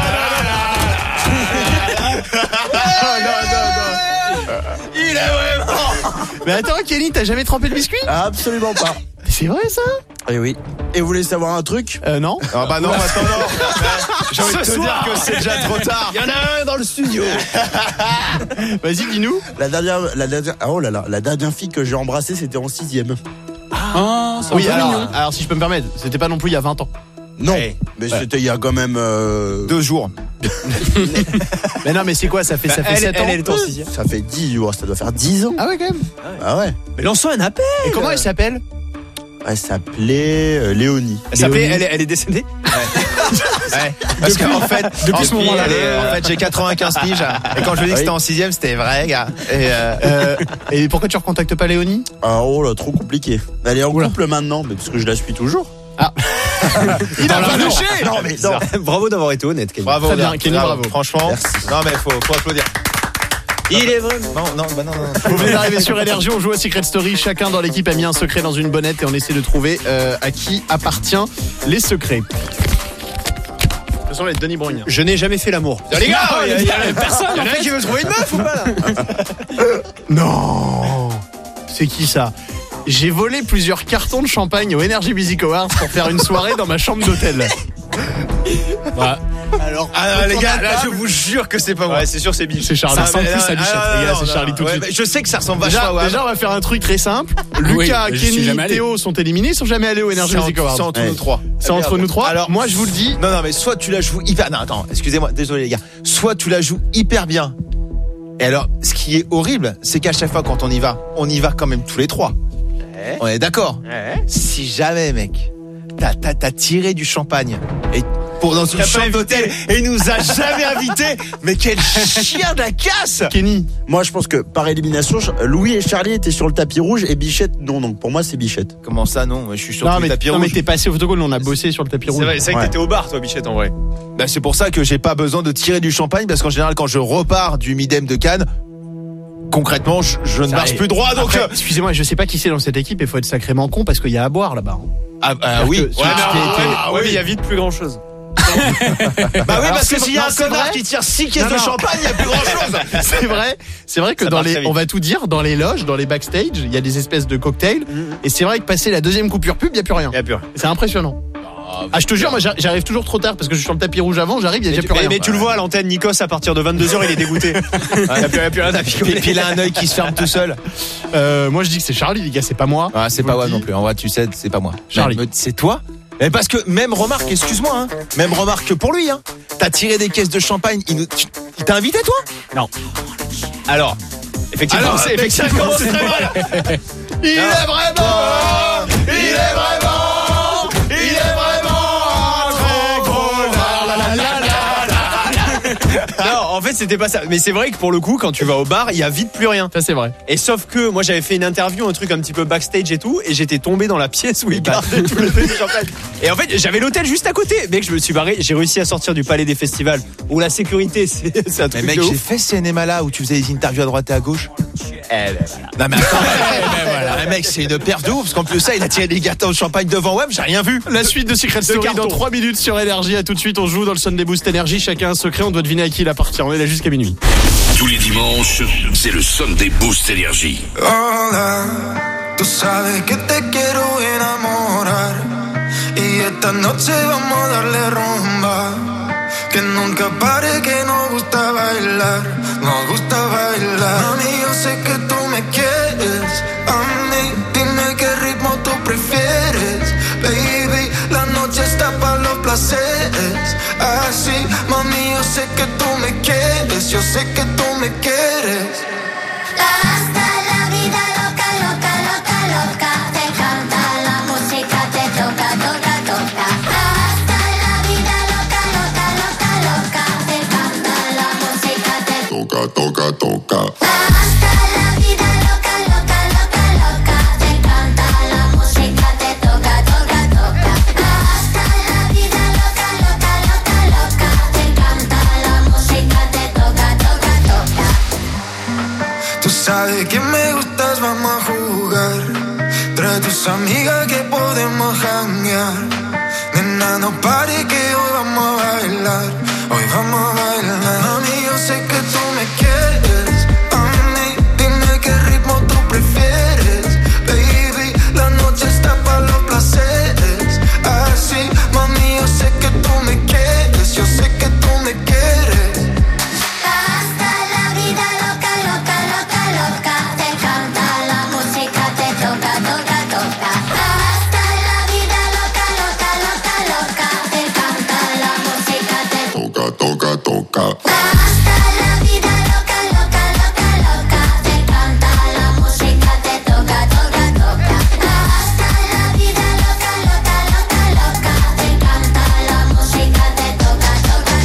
Il est vraiment. Mais attends, Kenny, t'as jamais trempé le biscuit? Absolument pas. C'est vrai ça? Eh oui. Et vous voulez savoir un truc? Euh, non. Ah bah non, attends, non. J'ai envie de Ce te soir. dire que c'est déjà trop tard. Il y en a un dans le studio. Vas-y, dis-nous. La dernière, la dernière, ah, oh là là, la dernière fille que j'ai embrassée, c'était en sixième. Ah, c'est Oui, un peu alors, mignon. alors si je peux me permettre, c'était pas non plus il y a vingt ans. Non, Ouais. mais Ouais. c'était il y a quand même euh, Deux jours. Mais non, mais c'est quoi? Ça fait, ça Bah, fait elle, sept elle, ans. elle est en sixième. ça fait dix jours, ça doit faire dix ans. Ah ouais, quand même. Ah ouais. Mais lançons un appel. Et comment elle s'appelle? Elle s'appelait euh, Léonie. Elle s'appelait, Léonie. elle, est- elle est décédée. Ouais. Parce qu'en fait, depuis en ce moment-là. fait, en fait, j'ai quatre-vingt-quinze piges. Et quand je dis que c'était Oui. en sixième, c'était vrai, gars. Et euh, Euh, et pourquoi tu recontactes pas Léonie? Ah oh là, trop compliqué. Elle est en Oula. couple maintenant, mais parce que je la suis toujours. Il a non, pas non. lâché. Non mais non. Bravo d'avoir été honnête, Kenny. bravo, Très bien, gars. Kenny, bravo. Franchement, Merci. non mais faut, faut applaudir. Il est vraiment. Non, non, bah non, non. Vous venez d'arriver sur Énergie, on joue à Secret Story. Chacun dans l'équipe a mis un secret dans une bonnette et on essaie de trouver euh, à qui appartient les secrets. Ce sont les Denis Brognard. Je n'ai jamais fait l'amour. Les gars, il y a, il y a personne. Il y en a un qui veut trouver une meuf ou pas là? Non. C'est qui ça? J'ai volé plusieurs cartons de champagne au Energy Music Awards pour faire une soirée dans ma chambre d'hôtel. Bah, Alors, Ah, les gars, là, je vous jure que c'est pas moi. Ouais, c'est sûr, c'est Biche. C'est Charlie. Ça Ça ressemble mais plus là, à Bichette, ah, les gars, non, c'est non, Charlie tout de ouais, suite. mais je sais que ça ressemble vachement Déjà, à Wam. déjà, on va faire un truc très simple. Oui, Lucas, mais j'y suis Kenny, jamais allé. Théo sont éliminés, ils sont jamais allés au Energy C'est en- Music Awards. c'est entre Ouais. nous trois. C'est entre Merde. nous trois. Alors, moi, je vous le dis. Non, non, mais soit tu la joues hyper. Non, attends, excusez-moi, désolé les gars. Soit tu la joues hyper bien. Et alors, ce qui est horrible, c'est qu'à chaque fois quand on y va, on y va quand même tous les trois. On est d'accord. Si jamais, mec, t'as, t'as, t'as tiré du champagne et pour dans une T'as pas chambre invité. d'hôtel et il nous a jamais invités. Mais quel chien de la casse! Kenny. Moi, je pense que par élimination, je- Louis et Charlie étaient sur le tapis rouge et Bichette non. Donc pour moi, c'est Bichette. Comment ça, non? Moi, je suis sur Non, le mais, tapis non, mais rouge. t'es passé au photocall, nous on a bossé sur le tapis rouge. C'est vrai, c'est vrai Ouais. que t'étais au bar, toi, Bichette, en vrai. Bah, c'est pour ça que j'ai pas besoin de tirer du champagne parce qu'en général, quand je repars du Midem de Cannes, concrètement, je, je ne Ça marche arrive. plus droit, donc. Après, euh, excusez-moi, je sais pas qui c'est dans cette équipe, il faut être sacrément con parce qu'il y a à boire là-bas. hein. Ah, ah C'est-à-dire oui. que Ouais, celui mais, qui a ah, été- ouais, Ah ouais, mais il y a vite plus grand chose. Bah oui, Alors, parce c'est que s'il y a non, un c'est connard vrai. qui tire six caisses Non, de non. champagne, il n'y a plus grand chose. C'est vrai, c'est vrai que Ça dans marche les, très vite. on va tout dire, dans les loges, dans les backstage, il y a des espèces de cocktails, et c'est vrai que passer la deuxième coupure pub, il y a plus rien. Il y a plus rien. C'est impressionnant. Ah, je te jure, moi j'ar- j'arrive toujours trop tard parce que je suis sur le tapis rouge avant, j'arrive, il y a Mais, déjà tu- plus mais- rien. mais tu le vois à l'antenne, Nikos, à partir de vingt-deux heures, il est dégoûté. Il n'y a plus, il y a plus rien à picoler. Et puis il a un œil qui se ferme tout seul. Euh, moi je dis que c'est Charlie, les gars, c'est pas moi. Ah, c'est Je pas vous moi le non dis. plus. En vrai, tu sais, c'est pas moi. Charlie. Même, c'est toi. Mais parce que même remarque, excuse-moi, hein, même remarque pour lui, hein. T'as tiré des caisses de champagne. Il, nous- tu- il t'a invité toi? Non. Alors, effectivement, Alors, c'est mec, ça effectivement, commence c'est très mal. Il est vraiment, il est vraiment, il est vraiment un très gros. La, la, la, la, la. Non, en fait, c'était pas ça. Mais c'est vrai que pour le coup, quand tu vas au bar, il y a vite plus rien. Ça c'est vrai. Et sauf que moi, j'avais fait une interview, un truc un petit peu backstage et tout, et j'étais tombé dans la pièce où il gardait tout le champagne. Et en fait, j'avais l'hôtel juste à côté. Mec, je me suis barré. J'ai réussi à sortir du palais des festivals où la sécurité, c'est c'est un Mais truc mec, de j'ai ouf. fait ce cinéma là où tu faisais des interviews à droite et à gauche. Non mais attends, Ah, mec, c'est une perf de ouf parce qu'en plus de ça, il a tiré des gâteaux de champagne devant Web, j'ai rien vu. La suite de Secret Story carton. dans trois minutes sur Énergie. À tout de suite, on joue dans le Sunday Boost Énergie. Chacun un secret, on doit deviner à qui il appartient. On est là jusqu'à minuit. Tous les dimanches, c'est le Sunday Boost Énergie. Hola, tú sabes que te quiero enamorar y esta noche vamos a darle rumba, que nunca pare, que nos gusta bailar, nos gusta bailar. Mami, yo sé que tú me quieres, a mí dime qué ritmo tú prefieres, baby, la noche está para los placeres, así, mami, yo sé que tú me quieres, yo sé que tú me quieres. Hasta la vida loca, loca, loca, loca. Te canta la música, te toca, toca, toca. Hasta la vida loca, loca, loca, loca. Te canta la música, te Toca, toca, toca. Hasta la vida loca, loca, loca, loca. Te canta la música, te toca, toca, toca. Hasta la vida loca, loca, loca, loca. Te canta la música, te toca, toca, toca. Tú sabes que me gustas, vamos a jugar. Trae tus amigas que podemos janguear. Nena, no pare que hoy vamos a bailar. Hoy vamos a bailar. Mami, yo sé que tú me quieres. A mí, dime qué ritmo tú prefieres. Baby, la noche está para los placeres. Así, mami, yo sé que tú me quieres. Yo sé que tú me quieres. Hasta la vida loca, loca, loca, loca. Te canta la música, te toca, toca, toca. Hasta la vida loca, loca, loca, loca. Te canta la música, te Toca, toca, toca. Hasta